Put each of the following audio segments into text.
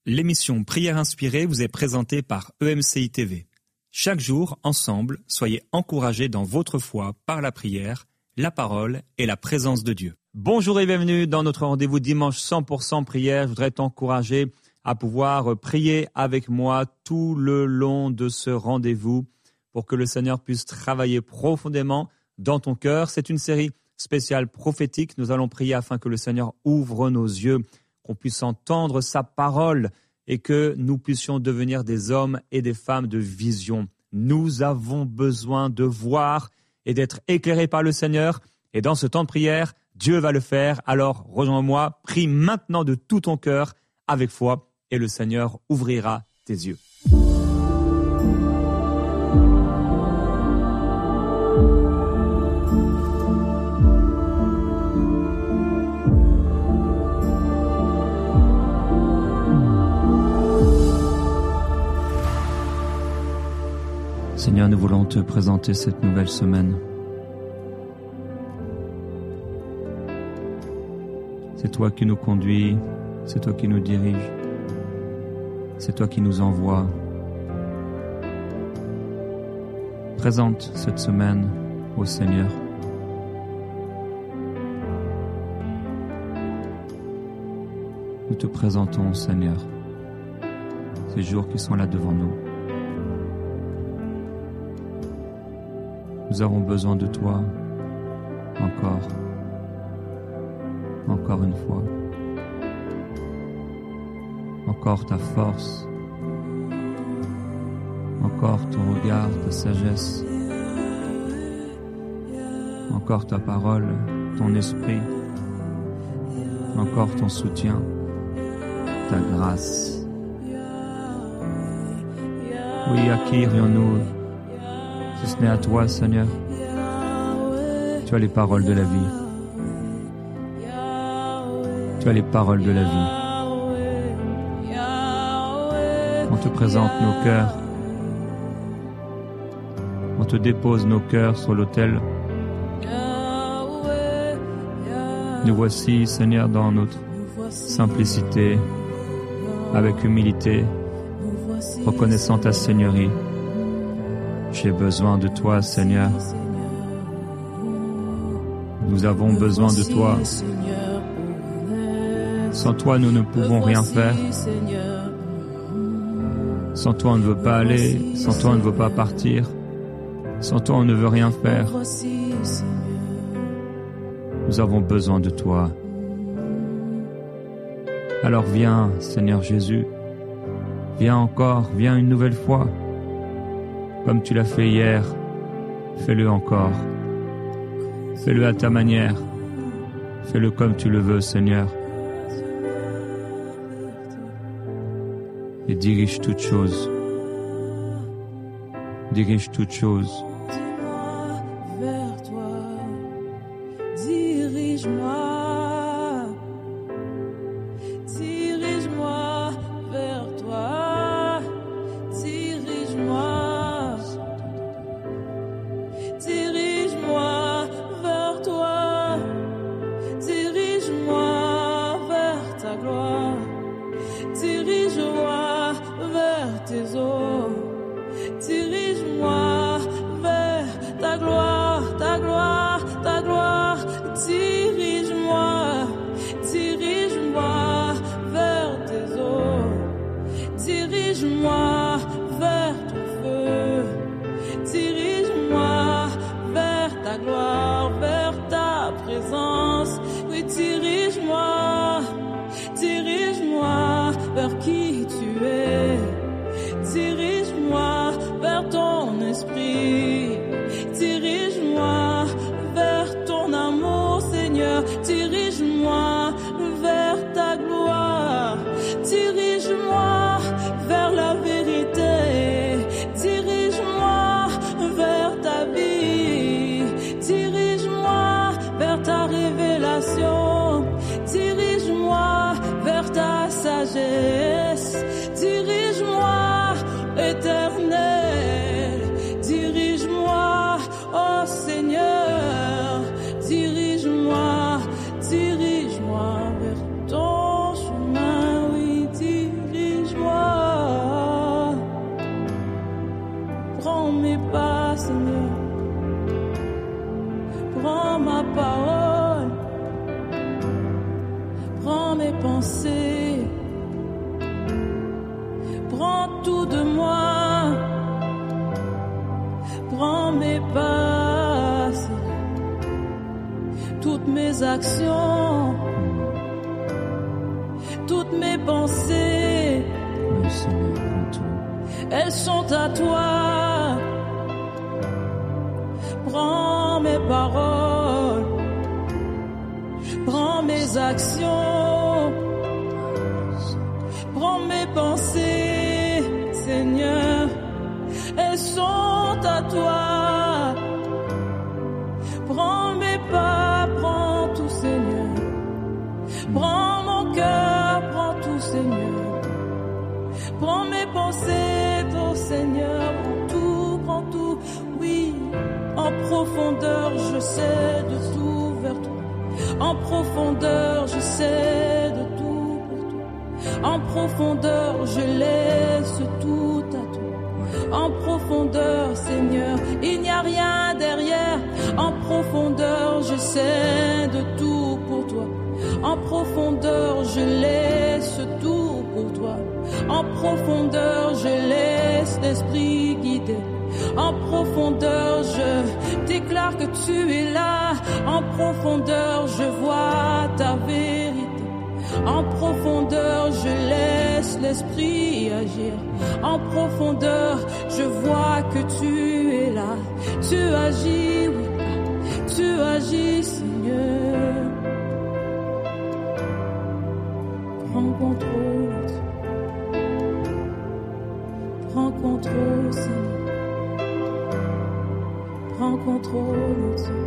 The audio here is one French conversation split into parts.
L'émission Prière inspirée vous est présentée par EMCI TV. Chaque jour, ensemble, soyez encouragés dans votre foi par la prière, la parole et la présence de Dieu. Bonjour et bienvenue dans notre rendez-vous dimanche 100% prière. Je voudrais t'encourager à pouvoir prier avec moi tout le long de ce rendez-vous pour que le Seigneur puisse travailler profondément dans ton cœur. C'est une série spéciale prophétique. Nous allons prier afin que le Seigneur ouvre nos yeux, qu'on puisse entendre sa parole et que nous puissions devenir des hommes et des femmes de vision. Nous avons besoin de voir et d'être éclairés par le Seigneur. Et dans ce temps de prière, Dieu va le faire. Alors rejoins-moi, prie maintenant de tout ton cœur avec foi et le Seigneur ouvrira tes yeux. Seigneur, nous voulons te présenter cette nouvelle semaine. C'est toi qui nous conduis, c'est toi qui nous dirige, c'est toi qui nous envoie. Présente cette semaine au Seigneur. Nous te présentons, Seigneur, ces jours qui sont là devant nous. Nous avons besoin de toi, encore une fois. Encore ta force, encore ton regard, ta sagesse, encore ta parole, ton esprit, encore ton soutien, ta grâce. Oui, à qui irions-nous si ce n'est à toi, Seigneur? Tu as les paroles de la vie. Tu as les paroles de la vie. On te présente nos cœurs. On te dépose nos cœurs sur l'autel. Nous voici, Seigneur, dans notre simplicité, avec humilité, reconnaissant ta Seigneurie. J'ai besoin de toi, Seigneur. Nous avons besoin de toi. Sans toi, nous ne pouvons rien faire. Sans toi, on ne veut pas aller. Sans toi, on ne veut pas partir. Sans toi, on ne veut rien faire. Nous avons besoin de toi. Alors viens, Seigneur Jésus. Viens encore, viens une nouvelle fois. Comme tu l'as fait hier, fais-le encore. Fais-le à ta manière. Fais-le comme tu le veux, Seigneur. Et dirige toutes choses. Dirige toutes choses. Vers toi, dirige-moi. Dirige-moi vers toi. Dirige-moi. Dirige-moi vers toi. Dirige-moi vers ta gloire. Dirige-moi vers tes eaux. Dirige-moi vers ta gloire, ta gloire, ta gloire. Dirige-moi, dirige-moi vers tes eaux. Dirige-moi vers ton feu. Dirige-moi vers ta gloire, vers ta présence. Oui, dirige-moi, dirige-moi vers qui tu es. Dirige-moi vers ton esprit. Dirige-moi vers ton amour, Seigneur. Dirige-moi vers ta gloire. Dirige-moi vers la vérité. Dirige-moi vers ta vie. Dirige-moi vers ta révélation. Dirige-moi vers ta sagesse. Dirige-moi, Éternel. Dirige-moi, oh Seigneur. Dirige-moi, dirige-moi vers ton chemin. Oui, dirige-moi. actions, toutes mes pensées, Oui, Seigneur, prends tout. elles sont à toi. Prends mes paroles, prends mes actions, prends mes pensées, Seigneur, elles sont à toi. Prends mes pas, prends tout, Seigneur. Prends mon cœur, prends tout, Seigneur. Prends mes pensées, ton Seigneur, prends tout, oui. En profondeur, je sais de tout vers toi. En profondeur, je sais de tout pour toi. En profondeur, je laisse tout à toi. En profondeur, Seigneur, il n'y a rien derrière. En profondeur, je sais de tout pour toi. En profondeur, je laisse tout pour toi. En profondeur, je laisse l'esprit guider. En profondeur, je déclare que tu es là. En profondeur, je vois ta vérité. En profondeur, je laisse l'esprit agir. En profondeur, je vois que tu es là. Tu agis, oui, tu agis, Seigneur. Prends contrôle, prends contrôle, Seigneur. Prends contrôle, Seigneur.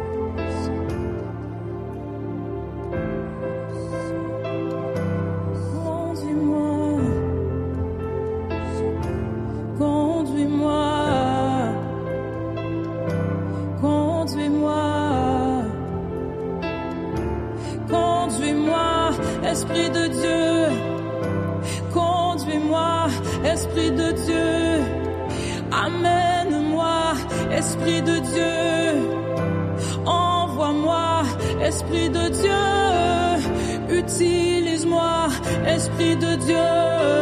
Esprit de Dieu, conduis-moi, Esprit de Dieu, amène-moi, Esprit de Dieu, envoie-moi, Esprit de Dieu, utilise-moi, Esprit de Dieu,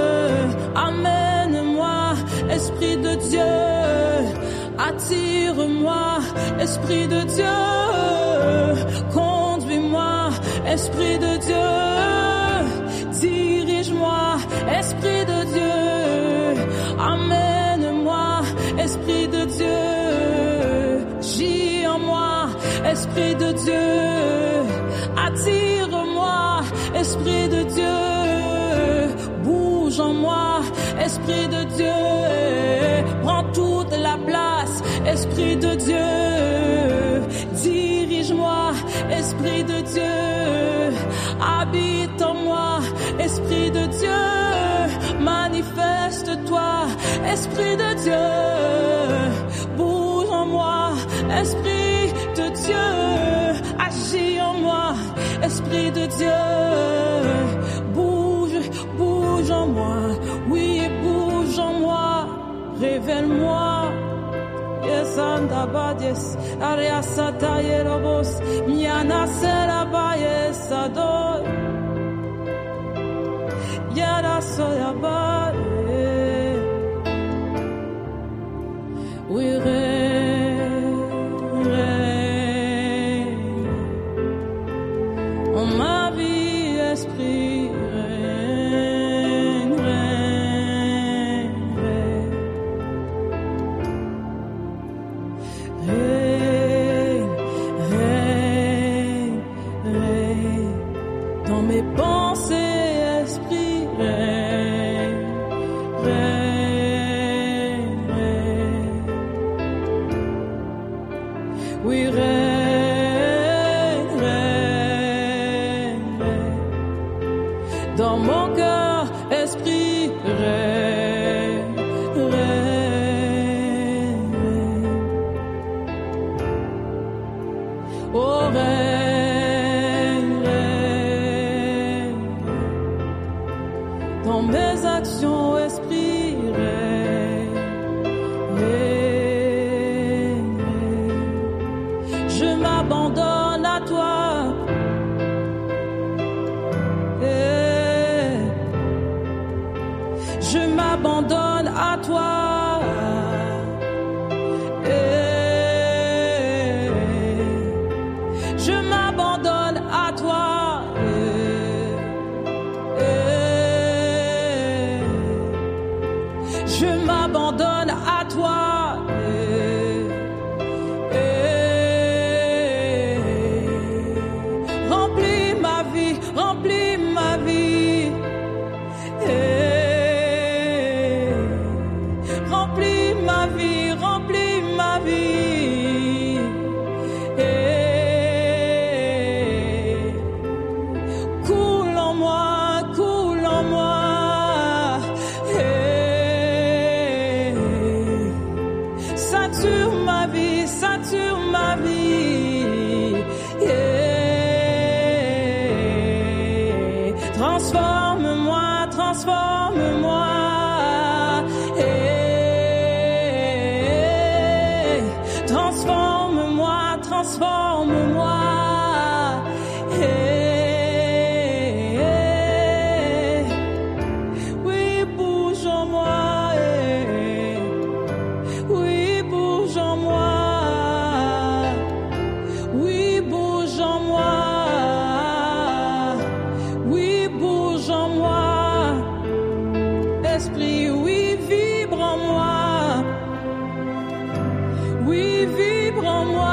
amène-moi, Esprit de Dieu, attire-moi, Esprit de Dieu, conduis-moi, Esprit de Dieu, dirige-moi, Esprit de Dieu, amène-moi, Esprit de Dieu, gis en moi, Esprit de Dieu, attire-moi, Esprit de Dieu, bouge en moi, Esprit de Dieu, prends toute la place, Esprit de Dieu, dirige-moi, Esprit de Dieu, habite en moi, Esprit de Dieu, manifeste-toi, Esprit de Dieu, bouge en moi, Esprit de Dieu, agis en moi, Esprit de Dieu, bouge en moi, oui, bouge en moi, révèle-moi. Yes, andabades, ariasata yerobos, miana seraba yes ador. Yara soyaba, oui, en ma vie, esprit, dans mes pensées, esprit, oui, dans mon cœur, esprit, oh, dans mes actions, esprit, je m'abandonne à toi. Je m'abandonne à toi. Je m'abandonne transforme-moi. Transforme-moi, transforme-moi. Oui, bouge en moi. Oui, bouge en moi. Oui, bouge en moi. Oui, bouge en moi. Esprit, oui, vibre en moi. Oui, vibre en moi.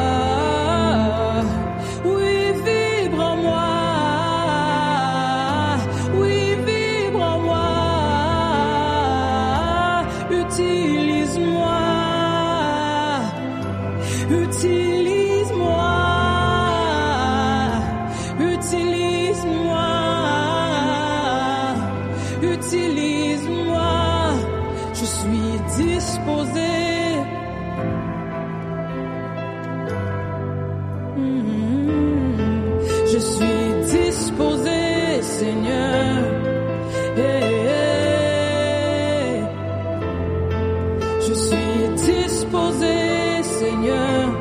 Oui, vibre en moi. Oui, vibre en moi. Utilise-moi. Utilise-moi. Utilise-moi. Utilise-moi. Je suis disposé. Je suis disposé, Seigneur. Je suis disposé, Seigneur.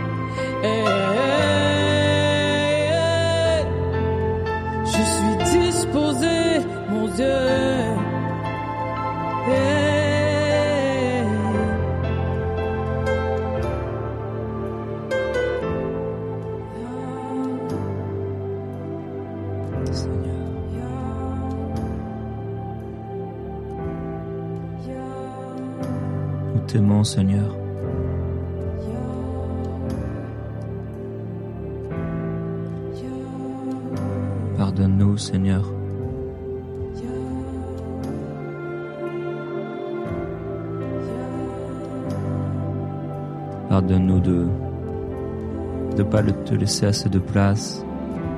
Je suis disposé, mon Dieu. Nous t'aimons, Seigneur. Pardonne-nous, Seigneur. Pardonne-nous de ne pas te laisser assez de place.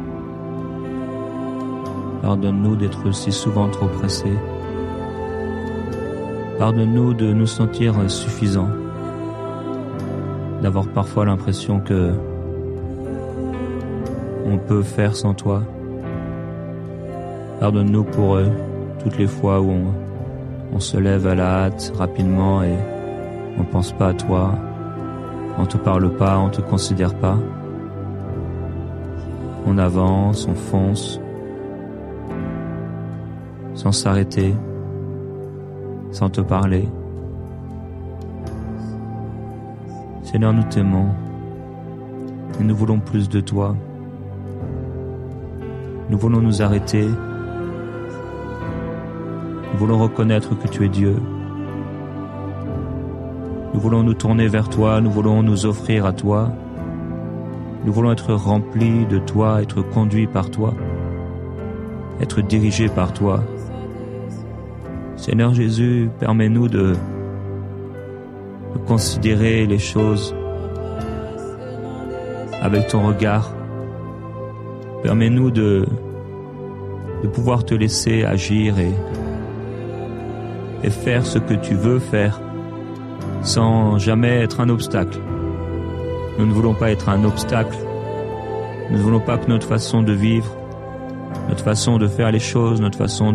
Pardonne-nous d'être si souvent trop pressés. Pardonne-nous de nous sentir suffisants, d'avoir parfois l'impression que on peut faire sans toi. Pardonne-nous pour toutes les fois où on se lève à la hâte rapidement et on pense pas à toi, on te parle pas, on te considère pas. On avance, on fonce, sans s'arrêter, sans te parler. Seigneur, nous t'aimons et nous voulons plus de toi. Nous voulons nous arrêter. Nous voulons reconnaître que tu es Dieu. Nous voulons nous tourner vers toi, nous voulons nous offrir à toi. Nous voulons être remplis de toi, être conduits par toi, être dirigés par toi. Seigneur Jésus, permets-nous de considérer les choses avec ton regard. Permets-nous de pouvoir te laisser agir et faire ce que tu veux faire sans jamais être un obstacle. Nous ne voulons pas être un obstacle. Nous ne voulons pas que notre façon de vivre, notre façon de faire les choses, notre façon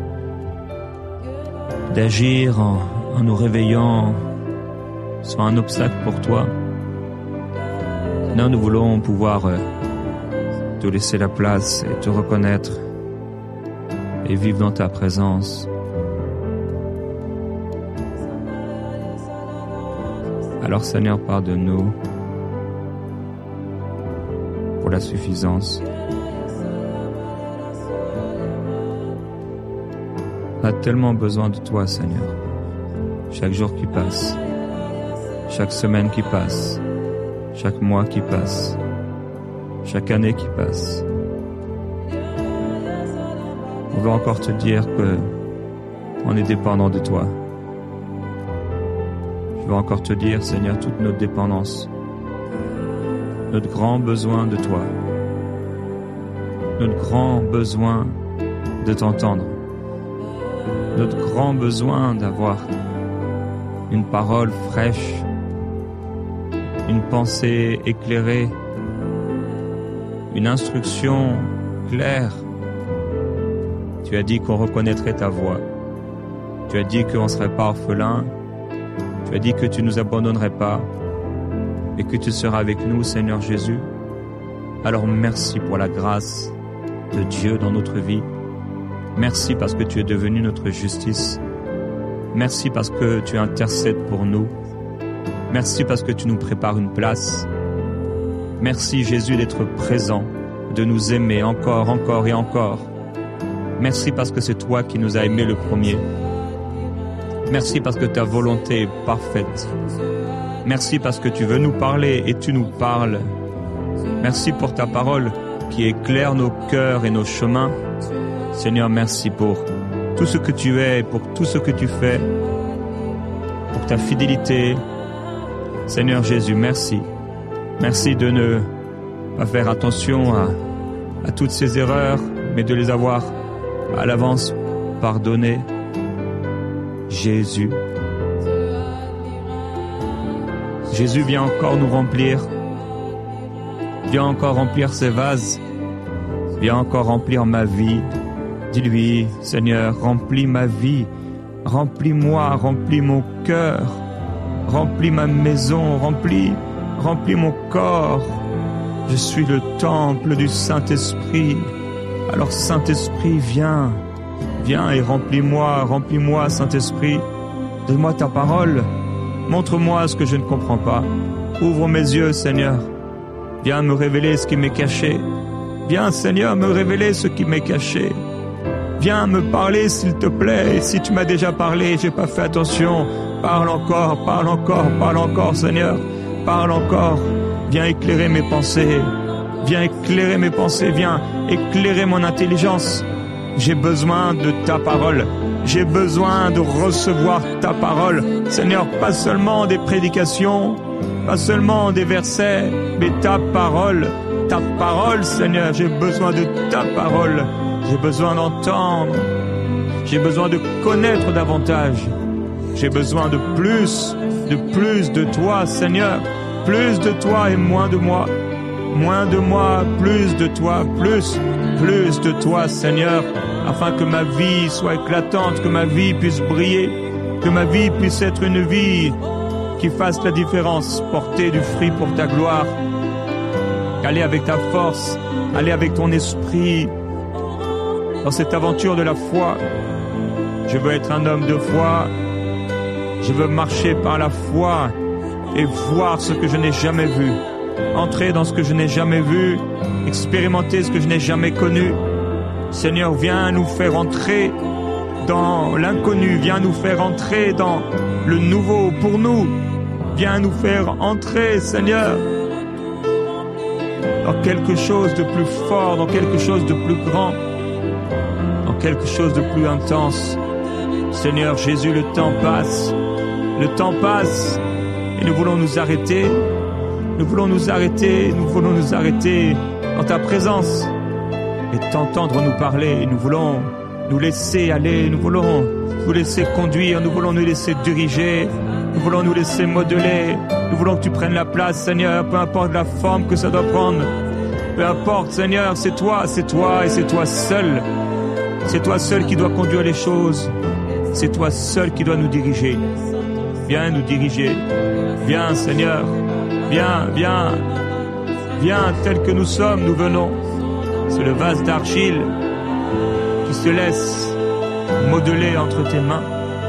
d'agir en nous réveillant soit un obstacle pour toi. Non, nous voulons pouvoir te laisser la place et te reconnaître et vivre dans ta présence. Alors Seigneur, pardonne-nous pour la suffisance. On a tellement besoin de toi, Seigneur. Chaque jour qui passe, chaque semaine qui passe, chaque mois qui passe, chaque année qui passe. On veut encore te dire que on est dépendant de toi. Je veux encore te dire, Seigneur, toute notre dépendance, notre grand besoin de toi, notre grand besoin de t'entendre, notre grand besoin d'avoir une parole fraîche, une pensée éclairée, une instruction claire. Tu as dit qu'on reconnaîtrait ta voix. Tu as dit qu'on ne serait pas orphelin. Tu as dit que tu ne nous abandonnerais pas et que tu seras avec nous, Seigneur Jésus. Alors merci pour la grâce de Dieu dans notre vie. Merci parce que tu es devenu notre justice. Merci parce que tu intercèdes pour nous. Merci parce que tu nous prépares une place. Merci Jésus d'être présent, de nous aimer encore, encore et encore. Merci parce que c'est toi qui nous as aimés le premier. Merci parce que ta volonté est parfaite. Merci parce que tu veux nous parler et tu nous parles. Merci pour ta parole qui éclaire nos cœurs et nos chemins. Seigneur, merci pour tout ce que tu es, pour tout ce que tu fais, pour ta fidélité. Seigneur Jésus, merci. Merci de ne pas faire attention à toutes ces erreurs, mais de les avoir à l'avance pardonnées. Jésus. Jésus, viens encore nous remplir. Viens encore remplir ces vases. Viens encore remplir ma vie. Dis-lui, Seigneur, remplis ma vie. Remplis-moi, remplis mon cœur. Remplis ma maison, remplis mon corps. Je suis le temple du Saint-Esprit. Alors Saint-Esprit, viens et remplis-moi, Saint-Esprit. Donne-moi ta parole. Montre-moi ce que je ne comprends pas. Ouvre mes yeux, Seigneur. Viens me révéler ce qui m'est caché. Viens, Seigneur, me révéler ce qui m'est caché. Viens me parler, s'il te plaît. Et si tu m'as déjà parlé, j'ai pas fait attention. Parle encore, Seigneur. Parle encore. Viens éclairer mes pensées. Viens éclairer mes pensées. Viens éclairer mon intelligence. J'ai besoin de ta parole. J'ai besoin de recevoir ta parole. Seigneur, pas seulement des prédications, pas seulement des versets, mais ta parole. Ta parole, Seigneur. J'ai besoin de ta parole. J'ai besoin d'entendre. J'ai besoin de connaître davantage. J'ai besoin de plus de toi, Seigneur. Plus de toi et moins de moi. Moins de moi, plus de toi, plus de toi, Seigneur, afin que ma vie soit éclatante, que ma vie puisse briller, que ma vie puisse être une vie qui fasse la différence, porter du fruit pour ta gloire. Aller avec ta force, aller avec ton esprit dans cette aventure de la foi. Je veux être un homme de foi. Je veux marcher par la foi et voir ce que je n'ai jamais vu. Entrer dans ce que je n'ai jamais vu, expérimenter ce que je n'ai jamais connu. Seigneur, viens nous faire entrer dans l'inconnu, viens nous faire entrer dans le nouveau pour nous. Viens nous faire entrer, Seigneur, dans quelque chose de plus fort, dans quelque chose de plus grand, dans quelque chose de plus intense. Seigneur Jésus, le temps passe et nous voulons nous arrêter. Nous voulons nous arrêter dans ta présence et t'entendre nous parler. Nous voulons nous laisser aller, nous voulons nous laisser conduire, nous voulons nous laisser diriger, nous voulons nous laisser modeler. Nous voulons que tu prennes la place, Seigneur, peu importe la forme que ça doit prendre. Peu importe, Seigneur, c'est toi et c'est toi seul. C'est toi seul qui dois conduire les choses. C'est toi seul qui dois nous diriger. Viens nous diriger. Viens, Seigneur. Viens, tel que nous sommes, nous venons. C'est le vase d'argile qui se laisse modeler entre tes mains.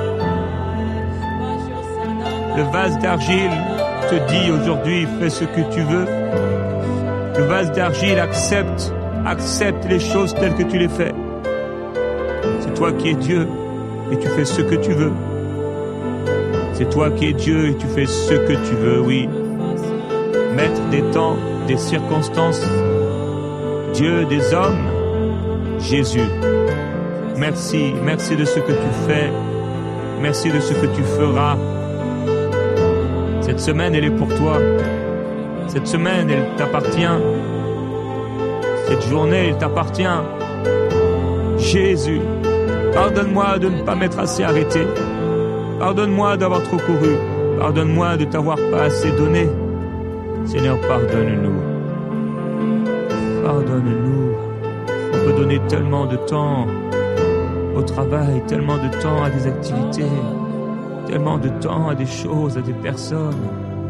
Le vase d'argile te dit aujourd'hui, fais ce que tu veux. Le vase d'argile accepte les choses telles que tu les fais. C'est toi qui es Dieu et tu fais ce que tu veux. C'est toi qui es Dieu et tu fais ce que tu veux, oui. Maître des temps, des circonstances, Dieu des hommes, Jésus. Merci de ce que tu fais. Merci de ce que tu feras. Cette semaine, elle est pour toi. Cette semaine, elle t'appartient. Cette journée, elle t'appartient. Jésus, pardonne-moi de ne pas m'être assez arrêté. Pardonne-moi d'avoir trop couru. Pardonne-moi de t'avoir pas assez donné. Seigneur, pardonne-nous. Pardonne-nous. On peut donner tellement de temps, au travail, tellement de temps à des activités, tellement de temps à des choses, à des personnes.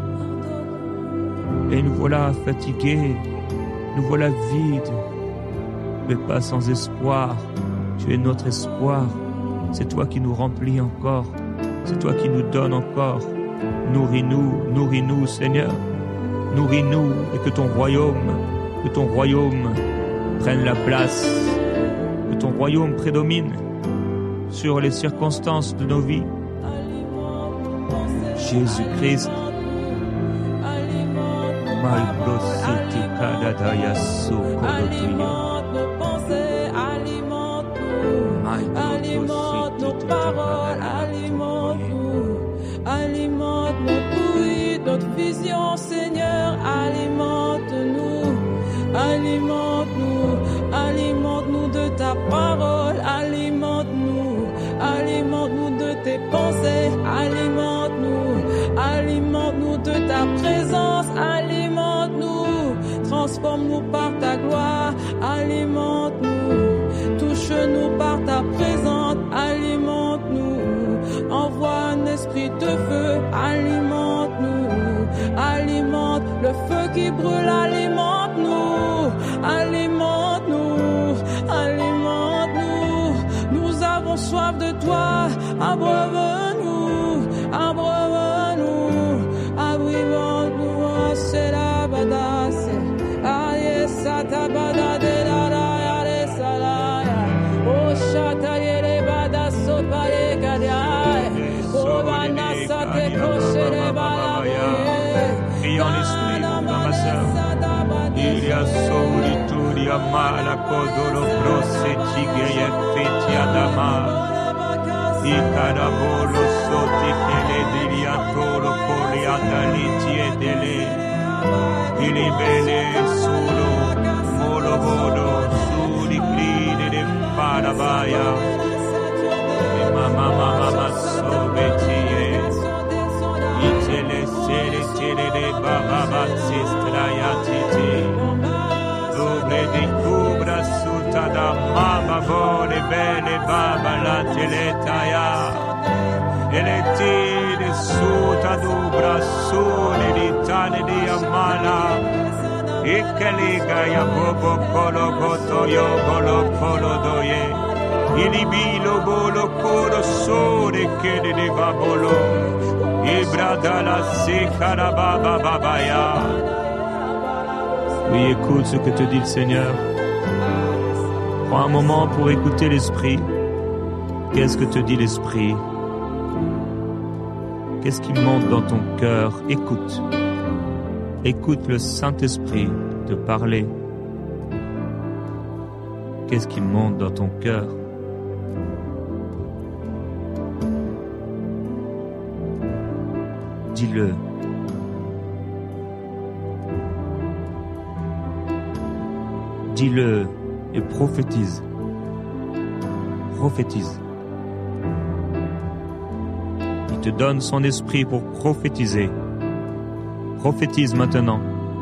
Et nous voilà fatigués, nous voilà vides, mais pas sans espoir. Tu es notre espoir, c'est toi qui nous remplis encore, c'est toi qui nous donnes encore. Nourris-nous, Seigneur, nourris-nous et que ton royaume prenne la place, que ton royaume prédomine sur les circonstances de nos vies. Jésus-Christ, alimente notre vision, Seigneur, alimente-nous de ta parole, alimente-nous de tes pensées, alimente-nous de ta présence, alimente-nous, transforme-nous par ta gloire, alimente-nous, touche-nous par ta présence, alimente-nous, envoie un esprit de feu, alimente-nous, alimente le feu qui brûle, alimente-nous, alimente-nous, alimente-nous, nous avons soif de toi, abreuve-nous, abreuve-nous, abreuve-nous, c'est la badasse, aïe, satabada de la raya, salaya, oh chataye les badasso pare kadiaye, oh banassa te koche les balaye, prions l'esprit pour ma sœur. Il y a solitude, il y a mal à codolo grosse tigre feti adama. Il carabolo soti tele diliatolo coli adaliti e dele. Il belle solo molo vodo suri crine de parabaya. E mama sobetie. Itele sere tele de baba sistrayatiti. Dobre di cubra suta da mama vole bene baba la teletaya. E le tine suta dubra sole di tane di amala. E che liga ya bobo colo goto yo bolo colo doye. Il bilo bolo colo sole che de babolo. Ibradala sekarababa babaya. Oui, écoute ce que te dit le Seigneur. Prends un moment pour écouter l'Esprit. Qu'est-ce que te dit l'Esprit? Qu'est-ce qui monte dans ton cœur? Écoute. Écoute le Saint-Esprit te parler. Qu'est-ce qui monte dans ton cœur? Dis-le. Dis-le et prophétise. Prophétise. Il te donne son esprit pour prophétiser. Prophétise maintenant.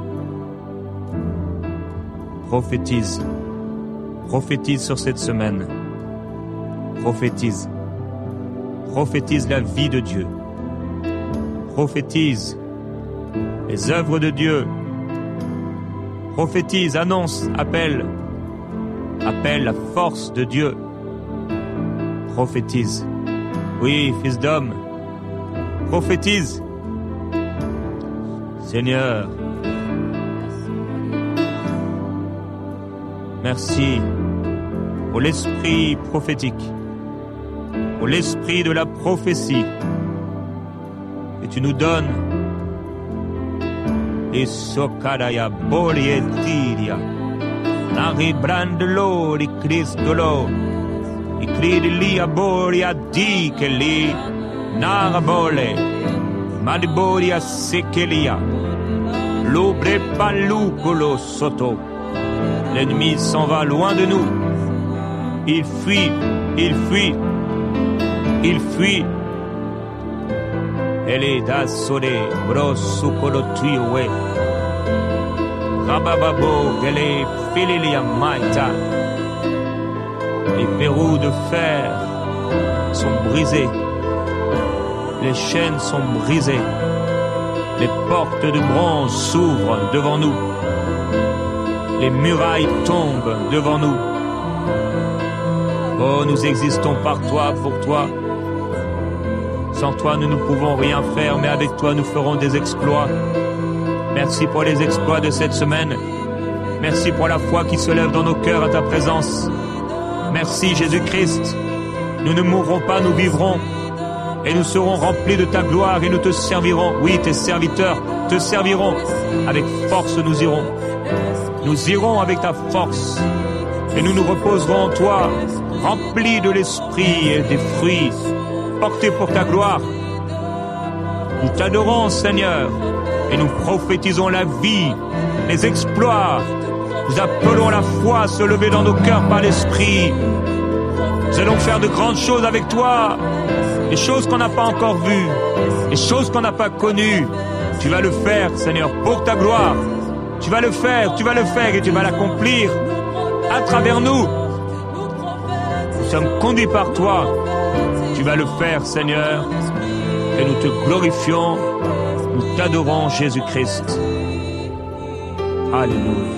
Prophétise. Prophétise sur cette semaine. Prophétise. Prophétise la vie de Dieu. Prophétise les œuvres de Dieu. Prophétise, annonce, appelle. Appelle la force de Dieu. Prophétise. Oui, fils d'homme. Prophétise. Seigneur. Merci pour l'esprit prophétique, pour l'esprit de la prophétie que tu nous donnes. Et socadaya boli et tiria, nari brandelo di Cristolo, i cridi li a boli a di che li narabole, madibori a sekelia, l'obre palucolo sotto. L'ennemi s'en va loin de nous. Il fuit, il fuit, il fuit. Elle da sole brosu colotuiwe. Rabababo gele fililia maita. Les verrous de fer sont brisés. Les chaînes sont brisées. Les portes de bronze s'ouvrent devant nous. Les murailles tombent devant nous. Oh, nous existons par toi, pour toi. Sans toi, nous ne pouvons rien faire, mais avec toi, nous ferons des exploits. Merci pour les exploits de cette semaine. Merci pour la foi qui se lève dans nos cœurs à ta présence. Merci Jésus-Christ. Nous ne mourrons pas, nous vivrons. Et nous serons remplis de ta gloire et nous te servirons. Oui, tes serviteurs te serviront. Avec force, nous irons. Nous irons avec ta force. Et nous nous reposerons en toi, remplis de l'esprit et des fruits, portés pour ta gloire. Nous t'adorons, Seigneur, et nous prophétisons la vie, les exploits. Nous appelons la foi à se lever dans nos cœurs par l'esprit. Nous allons faire de grandes choses avec toi, des choses qu'on n'a pas encore vues, des choses qu'on n'a pas connues. Tu vas le faire, Seigneur, pour ta gloire. Tu vas le faire et tu vas l'accomplir à travers nous. Nous sommes conduits par toi. Tu vas le faire, Seigneur, et nous te glorifions, nous t'adorons, Jésus-Christ. Alléluia.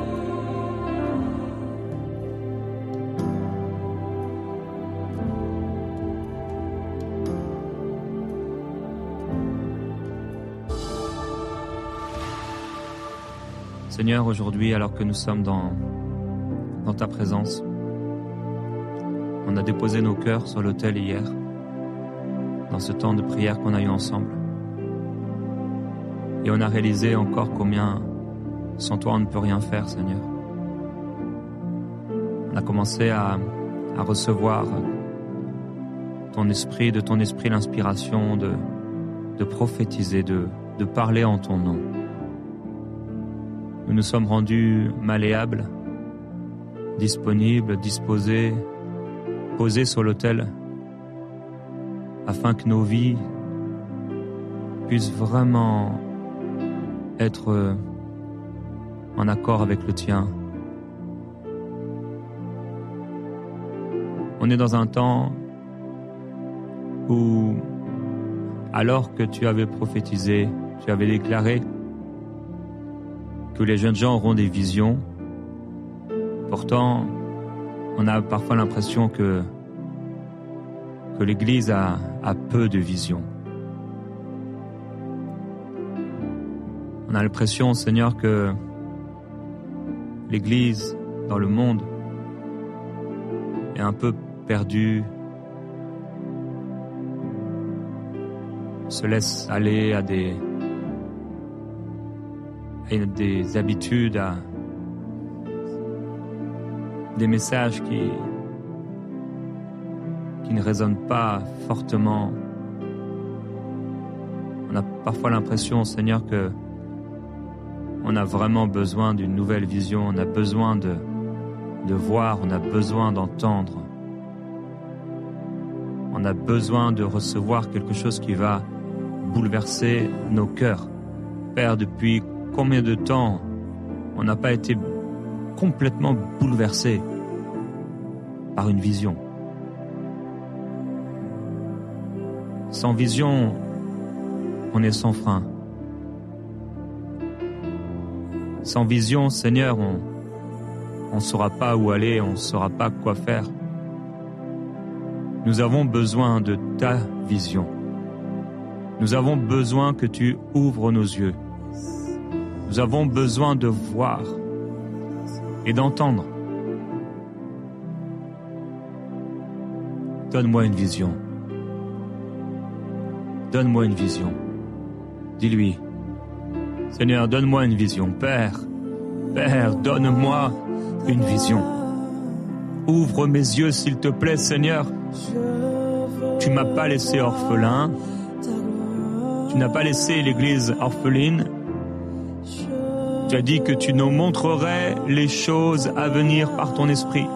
Seigneur, aujourd'hui, alors que nous sommes dans ta présence, on a déposé nos cœurs sur l'autel hier, dans ce temps de prière qu'on a eu ensemble. Et on a réalisé encore combien, sans toi, on ne peut rien faire, Seigneur. On a commencé à recevoir de ton esprit l'inspiration de prophétiser, de parler en ton nom. Nous nous sommes rendus malléables, disponibles, disposés, posés sur l'autel, afin que nos vies puissent vraiment être en accord avec le tien. On est dans un temps où, alors que tu avais prophétisé, tu avais déclaré que les jeunes gens auront des visions. Pourtant, on a parfois l'impression que l'Église a peu de visions. On a l'impression, Seigneur, que l'Église dans le monde est un peu perdue, se laisse aller à des habitudes, à des messages qui ne résonnent pas fortement. On a parfois l'impression, Seigneur, que on a vraiment besoin d'une nouvelle vision, on a besoin de voir, on a besoin d'entendre. On a besoin de recevoir quelque chose qui va bouleverser nos cœurs. Père, depuis combien de temps on n'a pas été complètement bouleversé par une vision? Sans vision, on est sans frein. Sans vision, Seigneur, on ne saura pas où aller, on ne saura pas quoi faire. Nous avons besoin de ta vision. Nous avons besoin que tu ouvres nos yeux. Nous avons besoin de voir et d'entendre. Donne-moi une vision. Donne-moi une vision. Dis-lui, Seigneur, donne-moi une vision. Père, donne-moi une vision. Ouvre mes yeux, s'il te plaît, Seigneur. Tu m'as pas laissé orphelin. Tu n'as pas laissé l'Église orpheline. Tu as dit que tu nous montrerais les choses à venir par ton esprit.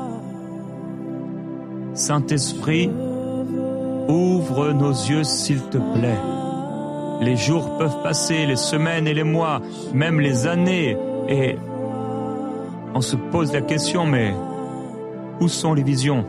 Saint-Esprit, ouvre nos yeux, s'il te plaît. Les jours peuvent passer, les semaines et les mois, même les années, et on se pose la question, mais Où sont les visions?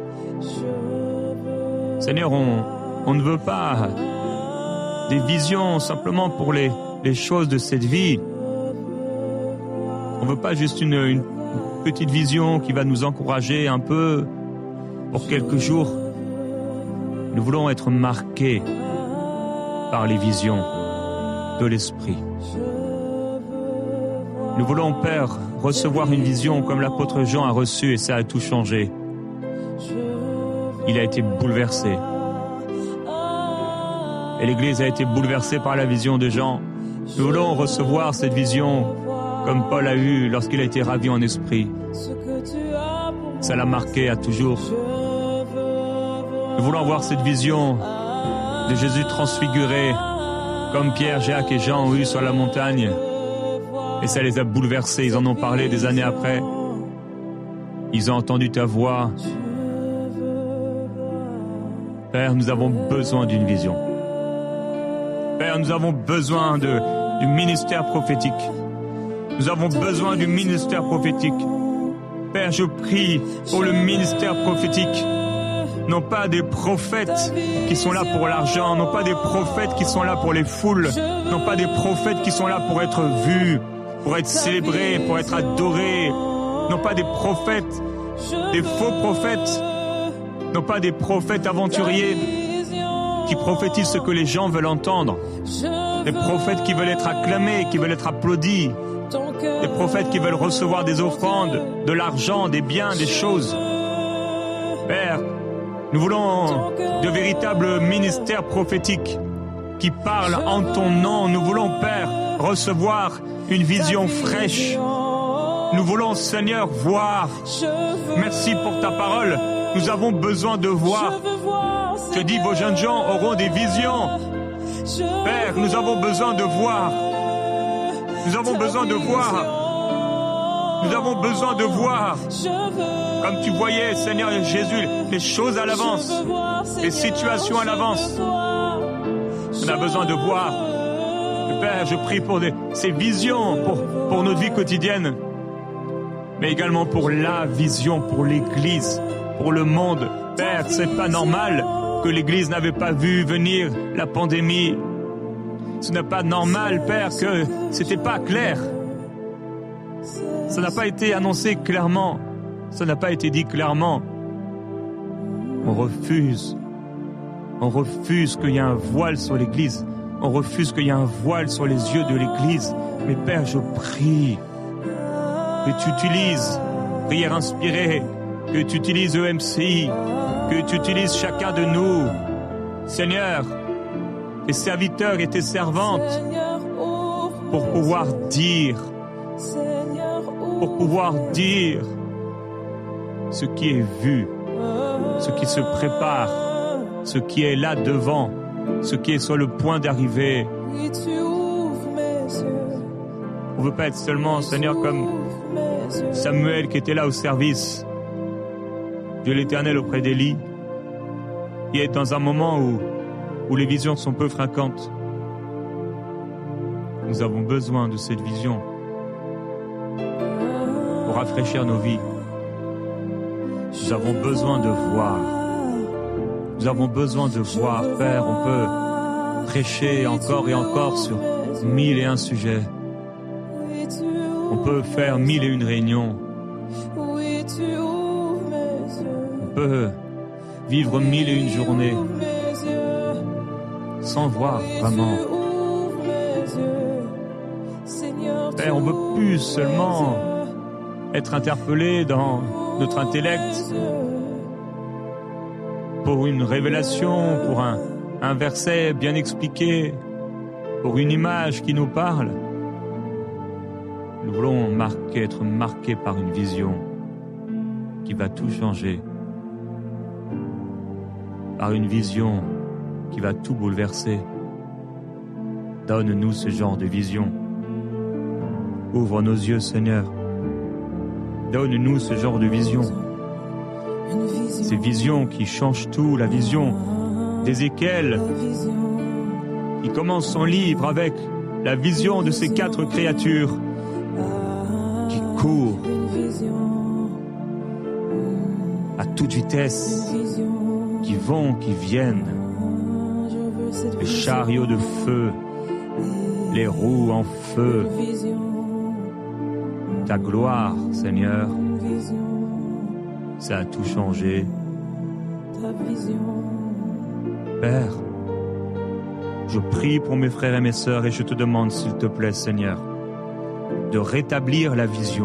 Seigneur, on ne veut pas des visions simplement pour les choses de cette vie. On ne veut pas juste une petite vision qui va nous encourager un peu pour quelques jours. Nous voulons être marqués par les visions de l'Esprit. Nous voulons, Père, recevoir une vision comme l'apôtre Jean a reçu et ça a tout changé. Il a été bouleversé. Et l'Église a été bouleversée par la vision de Jean. Nous voulons recevoir cette vision comme Paul a eu lorsqu'il a été ravi en esprit. Ça l'a marqué à toujours. Nous voulons avoir cette vision de Jésus transfiguré comme Pierre, Jacques et Jean ont eu sur la montagne. Et ça les a bouleversés, ils en ont parlé des années après. Ils ont entendu ta voix. Père, nous avons besoin d'une vision. Père, nous avons besoin du ministère prophétique. Nous avons besoin du ministère prophétique. Père, je prie pour le ministère prophétique. Non pas des prophètes qui sont là pour l'argent, non pas des prophètes qui sont là pour les foules, non pas des prophètes qui sont là pour être vus, pour être célébrés, pour être adorés, non pas des prophètes, des faux prophètes, non pas des prophètes aventuriers qui prophétisent ce que les gens veulent entendre, des prophètes qui veulent être acclamés, qui veulent être applaudis, des prophètes qui veulent recevoir des offrandes, de l'argent, des biens, des choses. Père, nous voulons de véritables ministères prophétiques qui parlent en ton nom. Nous voulons, Père, recevoir une vision fraîche. Nous voulons, Seigneur, voir. Merci pour ta parole. Nous avons besoin de voir. Je dis, vos jeunes gens auront des visions. Père, nous avons besoin de voir. Nous avons besoin de voir. Nous avons besoin de voir. Comme tu voyais, Seigneur Jésus, les choses à l'avance, les situations à l'avance. On a besoin de voir. Père, je prie pour ces visions, pour notre vie quotidienne, mais également pour la vision, pour l'Église, pour le monde. Père, c'est pas normal que l'Église n'avait pas vu venir la pandémie. Ce n'est pas normal, Père, que c'était pas clair. Ça n'a pas été annoncé clairement. Ça n'a pas été dit clairement. On refuse qu'il y ait un voile sur l'Église. On refuse qu'il y ait un voile sur les yeux de l'Église. Mais Père, je prie que tu utilises Prière Inspirée, que tu utilises EMCI, que tu utilises chacun de nous. Seigneur, tes serviteurs et tes servantes, pour pouvoir dire ce qui est vu, ce qui se prépare, ce qui est là devant, ce qui est sur le point d'arriver. On ne veut pas être seulement, Seigneur, comme Samuel qui était là au service. Dieu l'Éternel auprès d'Élie. Il est dans un moment où les visions sont peu fréquentes. Nous avons besoin de cette vision pour rafraîchir nos vies. Nous avons besoin de voir. Nous avons besoin de voir, Père. On peut prêcher encore et encore sur 1001 sujets. On peut faire 1001 réunions. On peut vivre 1001 journées sans voir vraiment. Père, on ne veut plus seulement être interpellé dans notre intellect pour une révélation, pour un verset bien expliqué, pour une image qui nous parle. Nous voulons être marqués par une vision qui va tout changer, par une vision qui va tout bouleverser. Donne-nous ce genre de vision. Ouvre nos yeux, Seigneur. Donne-nous ce genre de vision. Ces visions qui changent tout, la vision d'Ézéchiel, qui commence son livre avec la vision de ces 4 créatures qui courent. à toute vitesse, qui vont, qui viennent, les chariots de feu, les roues en feu, ta gloire, Seigneur, ça a tout changé. Père, je prie pour mes frères et mes sœurs et je te demande, s'il te plaît, Seigneur, de rétablir la vision,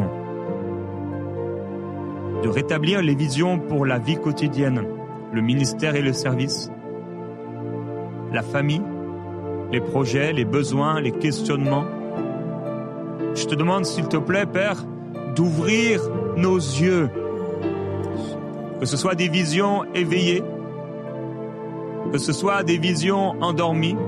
de rétablir les visions pour la vie quotidienne, le ministère et le service, la famille, les projets, les besoins, les questionnements. Je te demande, s'il te plaît, Père, d'ouvrir nos yeux, que ce soit des visions éveillées, que ce soit des visions endormies,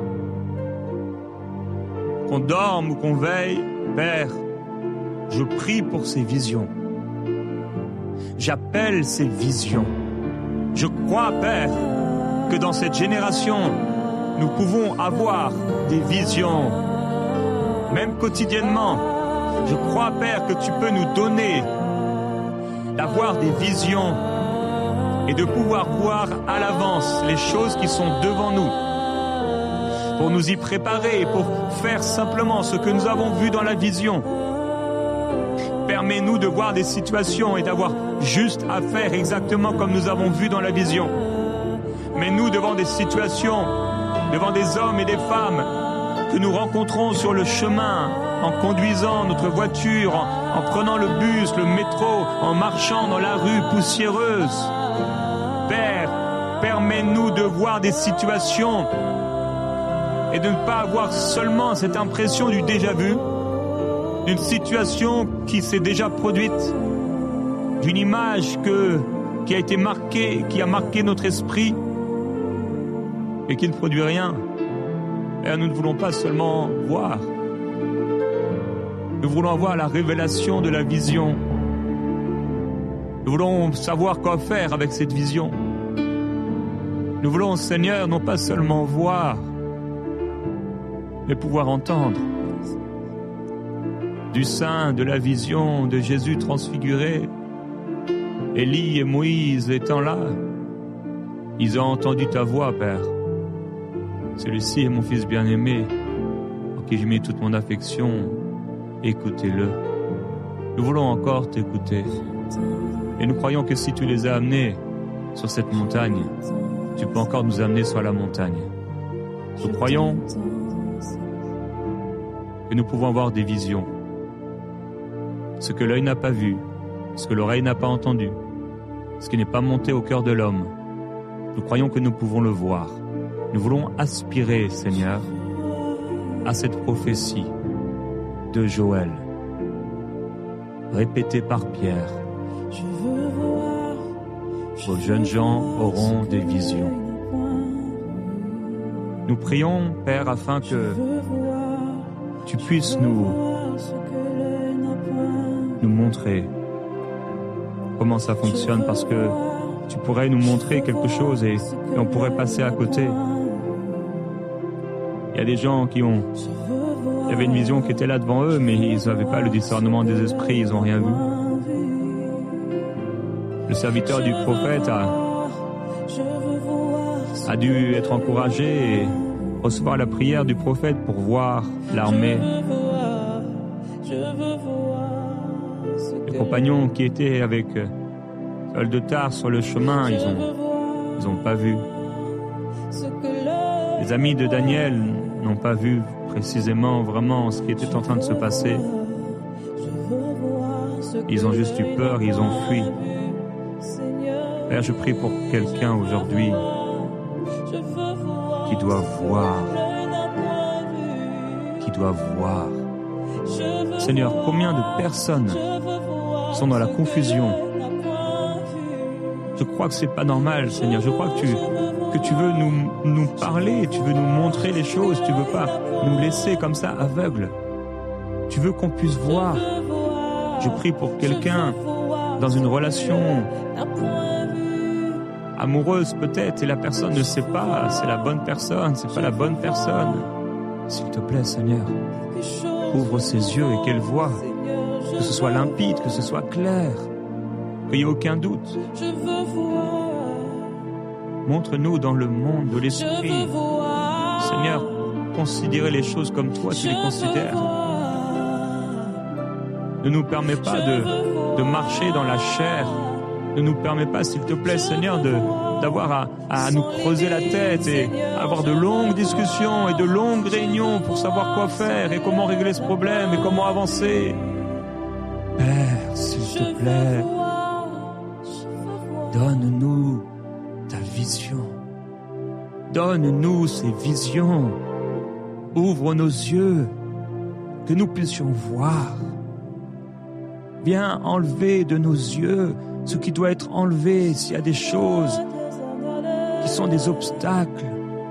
qu'on dorme ou qu'on veille, Père, je prie pour ces visions. J'appelle ces visions. Je crois, Père, que dans cette génération, nous pouvons avoir des visions, même quotidiennement. Je crois, Père, que tu peux nous donner d'avoir des visions et de pouvoir voir à l'avance les choses qui sont devant nous, pour nous y préparer, pour faire simplement ce que nous avons vu dans la vision. Permets-nous de voir des situations et d'avoir juste à faire exactement comme nous avons vu dans la vision. Mets-nous devant des situations, devant des hommes et des femmes que nous rencontrons sur le chemin, en conduisant notre voiture, en prenant le bus, le métro, en marchant dans la rue poussiéreuse. Père, permets-nous de voir des situations et de ne pas avoir seulement cette impression du déjà-vu, d'une situation qui s'est déjà produite, d'une image qui a été marquée, qui a marqué notre esprit et qui ne produit rien. Et nous ne voulons pas seulement voir, nous voulons avoir la révélation de la vision. Nous voulons savoir quoi faire avec cette vision. Nous voulons, Seigneur, non pas seulement voir, mais pouvoir entendre. Du sein de la vision de Jésus transfiguré, Élie et Moïse étant là, ils ont entendu ta voix, Père. Celui-ci est mon fils bien-aimé, en qui je mets toute mon affection. Écoutez-le. Nous voulons encore t'écouter. Et nous croyons que si tu les as amenés sur cette montagne, tu peux encore nous amener sur la montagne. Nous croyons que nous pouvons avoir des visions. Ce que l'œil n'a pas vu, ce que l'oreille n'a pas entendu, ce qui n'est pas monté au cœur de l'homme, nous croyons que nous pouvons le voir. Nous voulons aspirer, Seigneur, à cette prophétie de Joël, répétée par Pierre. Vos jeunes gens auront des visions. Nous prions, Père, afin que tu puisses nous montrer comment ça fonctionne, parce que tu pourrais nous montrer quelque chose et on pourrait passer à côté. Il y a des gens il y avait une vision qui était là devant eux, mais ils n'avaient pas le discernement des esprits, ils n'ont rien vu. Le serviteur du prophète a dû être encouragé et recevoir la prière du prophète pour voir l'armée. Les compagnons qui étaient avec Saül de Tarse sur le chemin, ils ont pas vu. Les amis de Daniel n'ont pas vu précisément vraiment ce qui était en train de se passer. Ils ont juste eu peur, ils ont fui. Père, je prie pour quelqu'un aujourd'hui qui doit voir. Seigneur, combien de personnes sont dans la confusion? Je crois que c'est pas normal, Seigneur. Je crois que tu veux nous parler, tu veux nous montrer les choses, tu veux pas nous laisser comme ça aveugles. Tu veux qu'on puisse voir. Je prie pour quelqu'un dans une relation amoureuse peut-être, et la personne ne sait pas, c'est la bonne personne, c'est pas la bonne personne. S'il te plaît, Seigneur, ouvre ses yeux et qu'elle voie, que ce soit limpide, que ce soit clair. qu'il n'y ait aucun doute. Je veux voir. Montre-nous dans le monde de Je l'esprit, veux voir. Seigneur, considérer les choses comme toi tu les considères. Ne nous permets pas de marcher dans la chair. Ne nous permets pas, s'il te plaît, Seigneur, d'avoir à nous creuser la tête et avoir de longues discussions et de longues réunions pour savoir quoi faire et comment régler ce problème et comment avancer. Père, s'il te plaît, donne-nous ta vision. Donne-nous ces visions. Ouvre nos yeux, que nous puissions voir. Viens enlever de nos yeux ce qui doit être enlevé, s'il y a des choses qui sont des obstacles.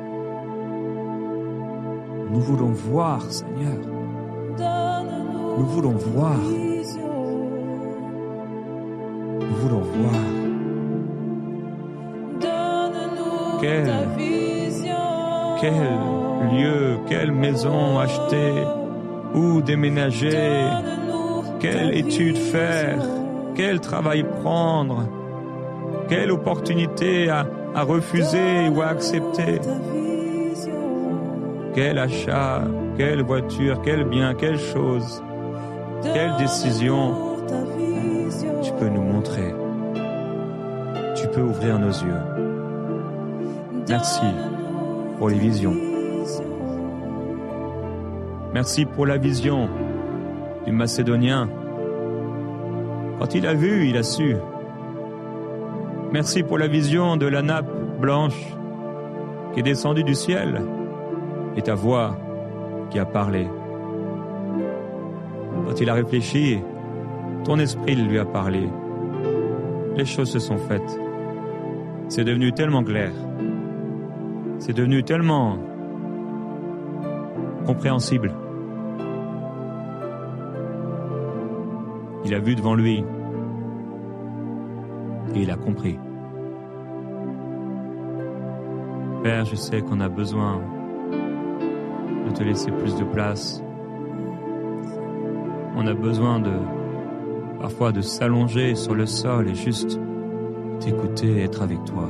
Nous voulons voir, Seigneur. Nous voulons voir. Nous voulons voir. Quel lieu, quelle maison acheter, où déménager, quelle étude faire, quel travail prendre, quelle opportunité à refuser ou à accepter, quel achat, quelle voiture, quel bien, quelle chose, quelle décision. Tu peux nous montrer, tu peux ouvrir nos yeux. Merci pour les visions. Merci pour la vision du Macédonien. Quand il a vu, il a su. Merci pour la vision de la nappe blanche qui est descendue du ciel et ta voix qui a parlé. Quand il a réfléchi, ton esprit lui a parlé. Les choses se sont faites. C'est devenu tellement clair. C'est devenu tellement compréhensible. Il a vu devant lui et il a compris. Père, je sais qu'on a besoin de te laisser plus de place. On a besoin parfois de s'allonger sur le sol et juste t'écouter et être avec toi.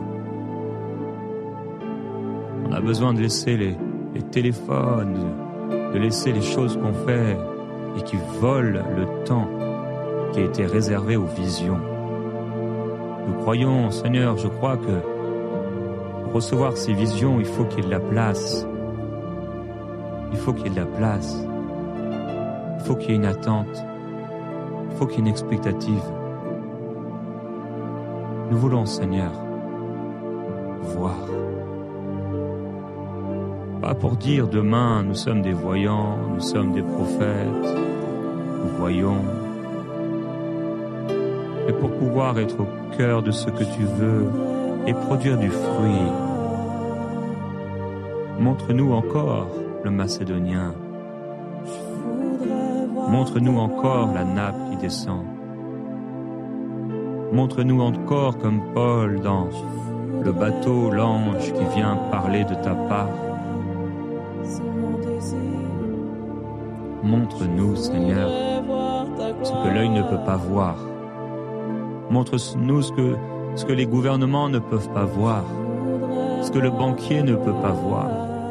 On a besoin de laisser les téléphones, de laisser les choses qu'on fait et qui volent le temps qui a été réservé aux visions. Nous croyons, Seigneur, je crois que pour recevoir ces visions, il faut qu'il y ait de la place. Il faut qu'il y ait de la place. Il faut qu'il y ait une attente. Il faut qu'il y ait une expectative. Nous voulons, Seigneur, voir. Pas pour dire demain, nous sommes des voyants, nous sommes des prophètes, nous voyons. Mais pour pouvoir être au cœur de ce que tu veux et produire du fruit. Montre-nous encore le Macédonien. Montre-nous encore la nappe qui descend. Montre-nous encore comme Paul dans le bateau, l'ange qui vient parler de ta part. Montre-nous, Seigneur, ce que l'œil ne peut pas voir. Montre-nous ce que les gouvernements ne peuvent pas voir, ce que le banquier ne peut pas voir.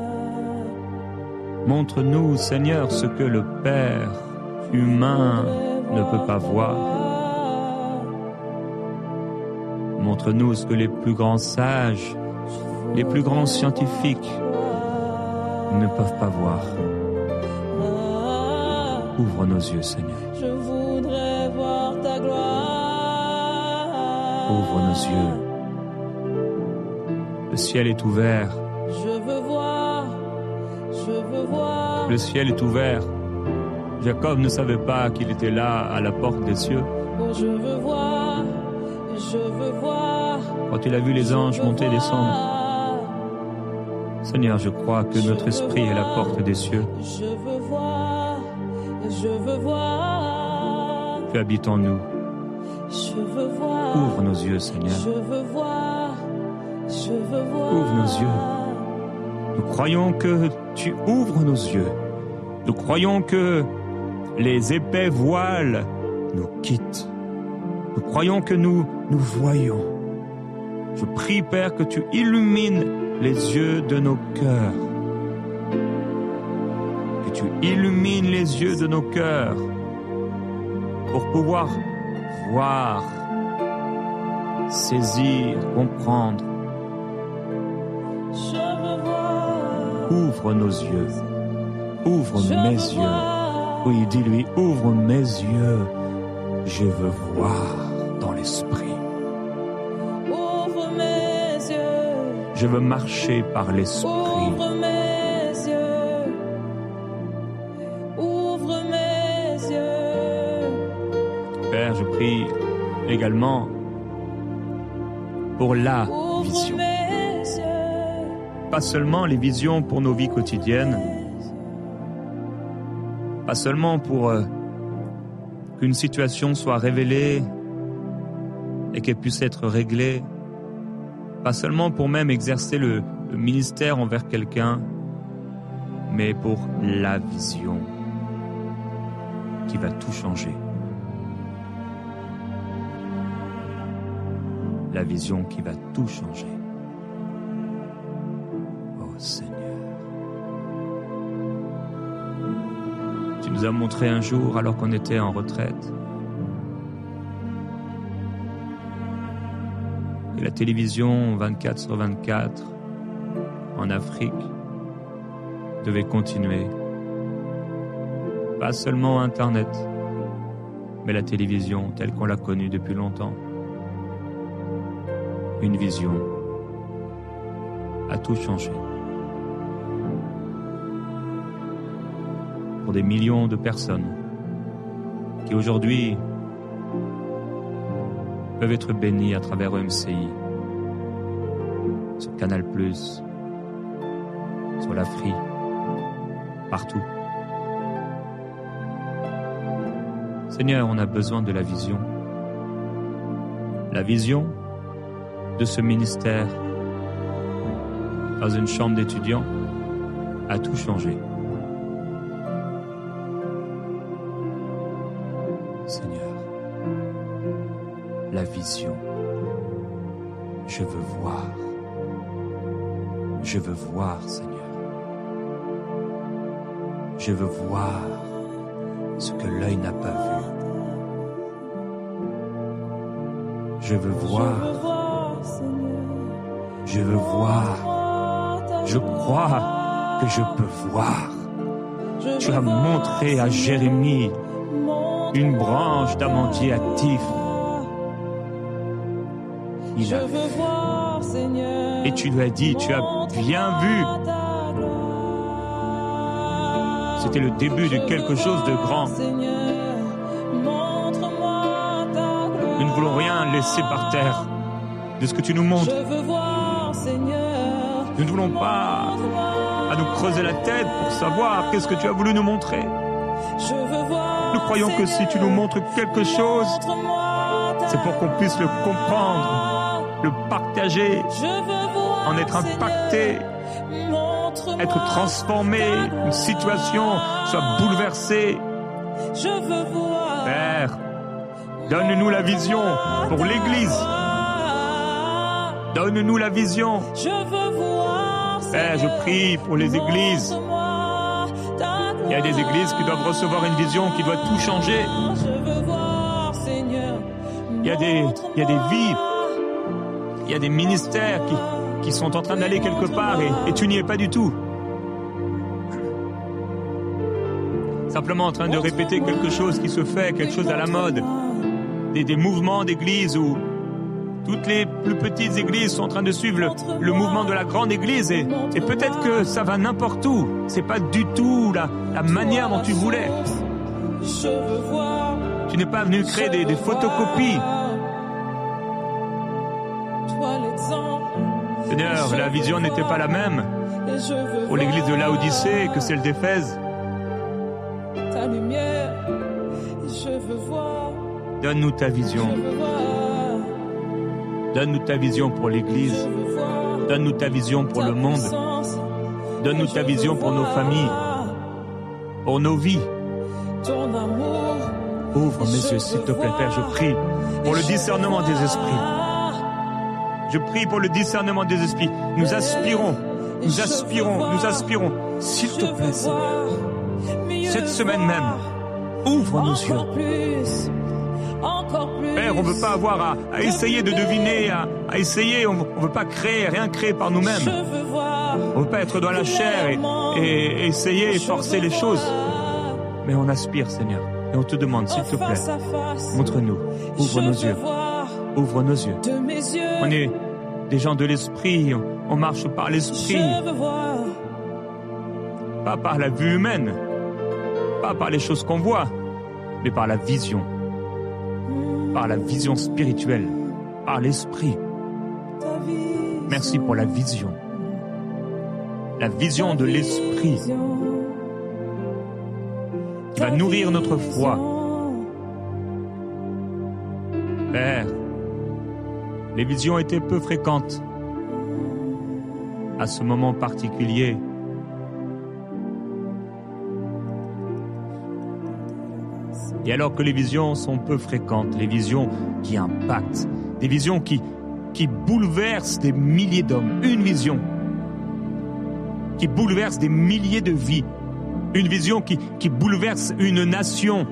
Montre-nous, Seigneur, ce que le Père humain ne peut pas voir. Montre-nous ce que les plus grands sages, les plus grands scientifiques ne peuvent pas voir. Ouvre nos yeux, Seigneur. Je voudrais voir ta gloire. Ouvre nos yeux. Le ciel est ouvert. Je veux voir. Je veux voir. Le ciel est ouvert. Jacob ne savait pas qu'il était là à la porte des cieux. Oh, je veux voir. Je veux voir. Quand il a vu les anges monter et descendre. Seigneur, je crois que notre esprit est la porte des cieux. Je veux voir. Je veux voir. Tu habites en nous. Je veux voir. Ouvre nos yeux, Seigneur. Je veux voir. Je veux voir. Ouvre nos yeux. Nous croyons que tu ouvres nos yeux. Nous croyons que les épais voiles nous quittent Nous croyons que nous voyons. Je prie, Père, que tu illumines les yeux de nos cœurs. Que tu illumines les yeux de nos cœurs pour pouvoir voir, saisir, comprendre. Ouvre nos yeux. Ouvre mes yeux. Oui, dis-lui, ouvre mes yeux. Je veux voir dans l'esprit. Ouvre mes yeux. Je veux marcher par l'esprit. Ouvre mes yeux. Ouvre mes yeux. Père, je prie également pour la vision. Pas seulement les visions pour nos vies quotidiennes, pas seulement pour qu'une situation soit révélée et qu'elle puisse être réglée, pas seulement pour même exercer le ministère envers quelqu'un, mais pour la vision qui va tout changer. La vision qui va tout changer. Oh Seigneur. Tu nous as montré un jour, alors qu'on était en retraite, que la télévision 24/24 en Afrique devait continuer. Pas seulement Internet, mais la télévision telle qu'on l'a connue depuis longtemps. Une vision a tout changé. Pour des millions de personnes qui aujourd'hui peuvent être bénies à travers EMCI, sur Canal+, sur la Free, partout. Seigneur, on a besoin de la vision. La vision de ce ministère dans une chambre d'étudiants a tout changé. Seigneur, la vision, je veux voir. Je veux voir, Seigneur. Je veux voir ce que l'œil n'a pas vu. Je veux voir. Je veux voir. Je crois que je peux voir. Tu as montré à Jérémie une branche d'amandier actif. Il a vu. Et tu lui as dit, tu as bien vu. C'était le début de quelque chose de grand. Nous ne voulons rien laisser par terre de ce que tu nous montres. Nous ne voulons pas à nous creuser la tête pour savoir qu'est-ce que tu as voulu nous montrer. Nous croyons que si tu nous montres quelque chose, c'est pour qu'on puisse le comprendre, le partager, en être impacté, être transformé, une situation soit bouleversée. Père, donne-nous la vision pour l'Église. Donne-nous la vision. Père, je prie pour les églises. Il y a des églises qui doivent recevoir une vision qui doit tout changer. Il y a des vies, il y a des ministères qui sont en train d'aller quelque part et tu n'y es pas du tout. Simplement en train de répéter quelque chose qui se fait, quelque chose à la mode. Des mouvements d'église où toutes les plus petites églises sont en train de suivre le mouvement de la grande église et peut-être que ça va n'importe où. C'est pas du tout la manière dont tu voulais. Tu n'es pas venu créer des photocopies. Seigneur, la vision n'était pas la même pour l'église de Laodicée que celle d'Éphèse. Donne-nous ta vision. Donne-nous ta vision pour l'Église. Donne-nous ta vision pour le monde. Donne-nous ta vision pour nos familles, pour nos vies. Ouvre mes yeux, s'il te plaît, Père. Je prie pour le discernement des esprits. Je prie pour le discernement des esprits. Nous aspirons. S'il te plaît, Seigneur. Cette semaine même, ouvre nos yeux. Père, on ne veut pas avoir à essayer de deviner, à essayer, on ne veut pas rien créer par nous-mêmes. On ne veut pas être dans la chair et essayer et forcer les choses. Mais on aspire, Seigneur. Et on te demande, s'il te plaît, montre-nous, ouvre nos yeux. Ouvre nos yeux. On est des gens de l'esprit, on marche par l'esprit. Pas par la vue humaine, pas par les choses qu'on voit, mais par la vision. Par la vision spirituelle, par l'esprit. Merci pour la vision. La vision de l'esprit qui va nourrir notre foi. Père, les visions étaient peu fréquentes à ce moment particulier. Et alors que les visions sont peu fréquentes, les visions qui impactent, des visions qui bouleversent des milliers d'hommes, une vision qui bouleverse des milliers de vies, une vision qui bouleverse une nation.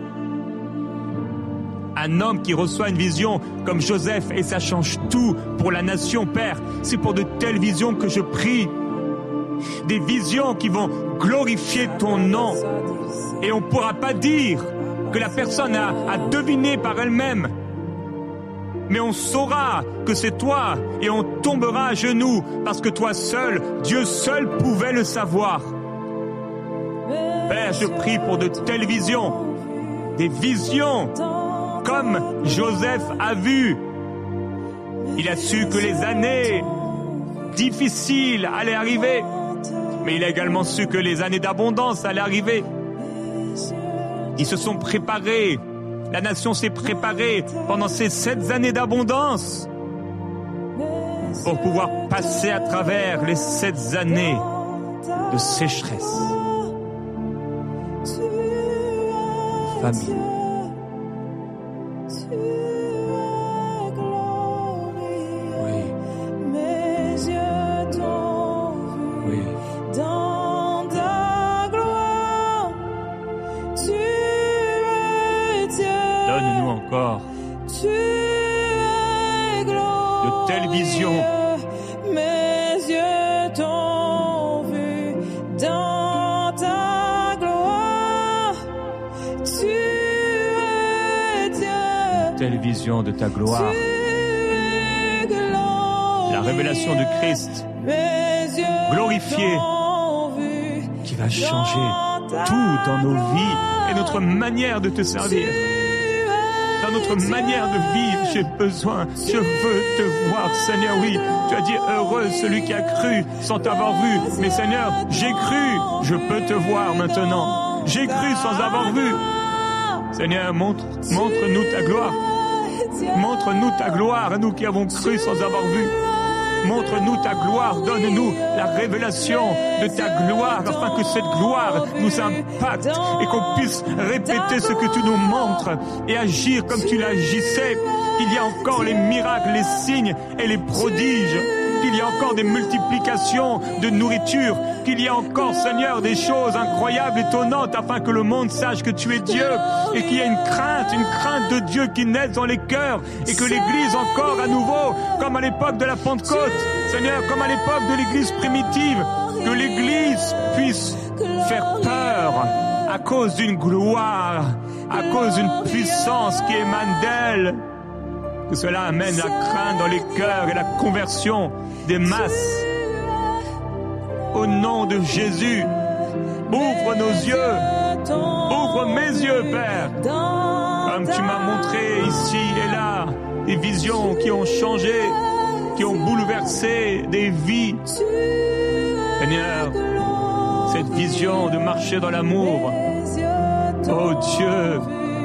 Un homme qui reçoit une vision comme Joseph et ça change tout pour la nation, Père. C'est pour de telles visions que je prie. Des visions qui vont glorifier ton nom. Et on ne pourra pas dire que la personne a deviné par elle-même. Mais on saura que c'est toi et on tombera à genoux parce que toi seul, Dieu seul pouvait le savoir. Père, je prie pour de telles visions. Des visions comme Joseph a vu. Il a su que les années difficiles allaient arriver, mais il a également su que les années d'abondance allaient arriver. Ils se sont préparés, la nation s'est préparée pendant ces 7 années d'abondance pour pouvoir passer à travers les 7 années de sécheresse. Famille. Donne-nous encore de telles visions. Mes yeux t'ont vu dans ta gloire. Tu es Dieu. Telle vision de ta gloire. La révélation du Christ glorifié qui va changer tout dans nos vies et notre manière de te servir. Dans notre manière de vivre, j'ai besoin, je veux te voir, Seigneur, oui. Tu as dit, heureux celui qui a cru sans t'avoir vu. Mais Seigneur, j'ai cru, je peux te voir maintenant. J'ai cru sans avoir vu. Seigneur, montre-nous ta gloire. Montre-nous ta gloire, à nous qui avons cru sans avoir vu. Montre-nous ta gloire, donne-nous la révélation de ta gloire, afin que cette gloire nous impacte et qu'on puisse répéter ce que tu nous montres et agir comme tu l'agissais. Qu'il y a encore les miracles, les signes et les prodiges. Qu'il y a encore des multiplications de nourriture. Qu'il y a encore, Seigneur, des choses incroyables, étonnantes, afin que le monde sache que tu es Dieu et qu'il y a une crainte de Dieu qui naisse dans les cœurs et que l'Église encore à nouveau, comme à l'époque de la Pentecôte, Seigneur, comme à l'époque de l'Église primitive, que l'Église puisse faire peur à cause d'une gloire, à cause d'une puissance qui émane d'elle. Que cela amène la crainte dans les cœurs et la conversion des masses. Au nom de Jésus, ouvre nos yeux, ouvre mes yeux, Père. Comme tu m'as montré ici et là, des visions qui ont changé, qui ont bouleversé des vies. Seigneur, cette vision de marcher dans l'amour, oh Dieu,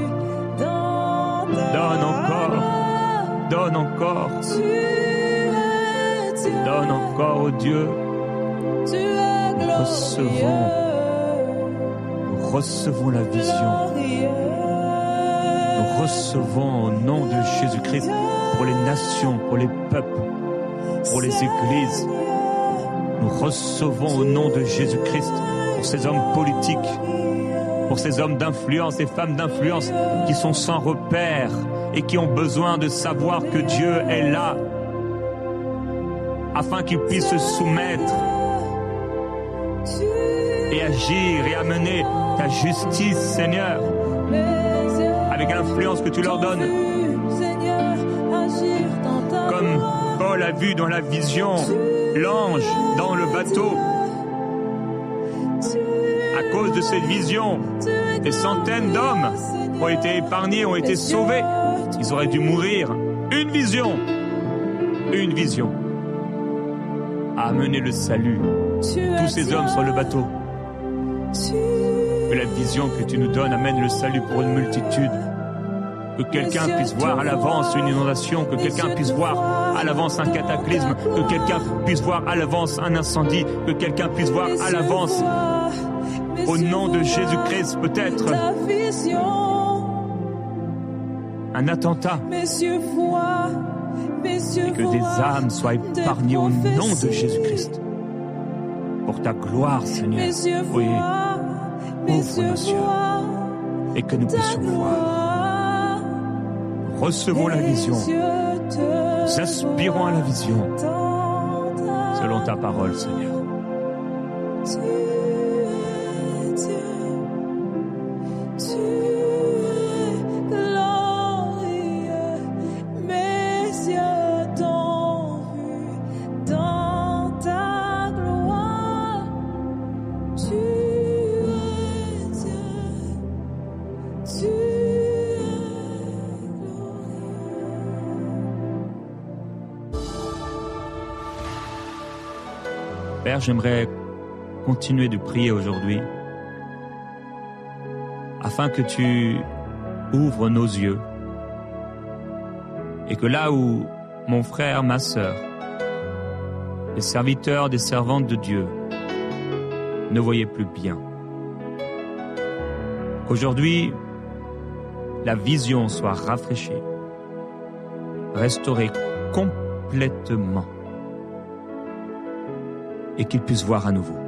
donne encore. Donne encore, oh Dieu. Recevons la vision. nous recevons au nom de Jésus-Christ pour les nations, pour les peuples, pour les églises. Nous recevons au nom de Jésus-Christ pour ces hommes politiques, pour ces hommes d'influence et femmes d'influence qui sont sans repère et qui ont besoin de savoir que Dieu est là afin qu'ils puissent se soumettre et agir et amener ta justice, Seigneur, avec l'influence que tu leur donnes. Comme Paul a vu dans la vision l'ange dans le bateau. À cause de cette vision, des centaines d'hommes ont été épargnés, ont été sauvés. Ils auraient dû mourir. Une vision a amené le salut. Tous ces hommes sur le bateau. Que la vision que tu nous donnes amène le salut pour une multitude. Que quelqu'un puisse voir à l'avance une inondation, que quelqu'un puisse voir à l'avance un cataclysme, que quelqu'un puisse voir à l'avance un incendie, que quelqu'un puisse voir à l'avance, au nom de Jésus-Christ, peut-être un attentat, et que des âmes soient épargnées au nom de Jésus-Christ. Pour ta gloire, Seigneur, oui, ouvre nos yeux et que nous puissions voir. Recevons la vision, nous aspirons à la vision, selon ta parole, Seigneur. Père, j'aimerais continuer de prier aujourd'hui afin que tu ouvres nos yeux et que là où mon frère, ma sœur, les serviteurs, des servantes de Dieu ne voyaient plus bien, qu'aujourd'hui la vision soit rafraîchie, restaurée complètement, et qu'ils puissent voir à nouveau.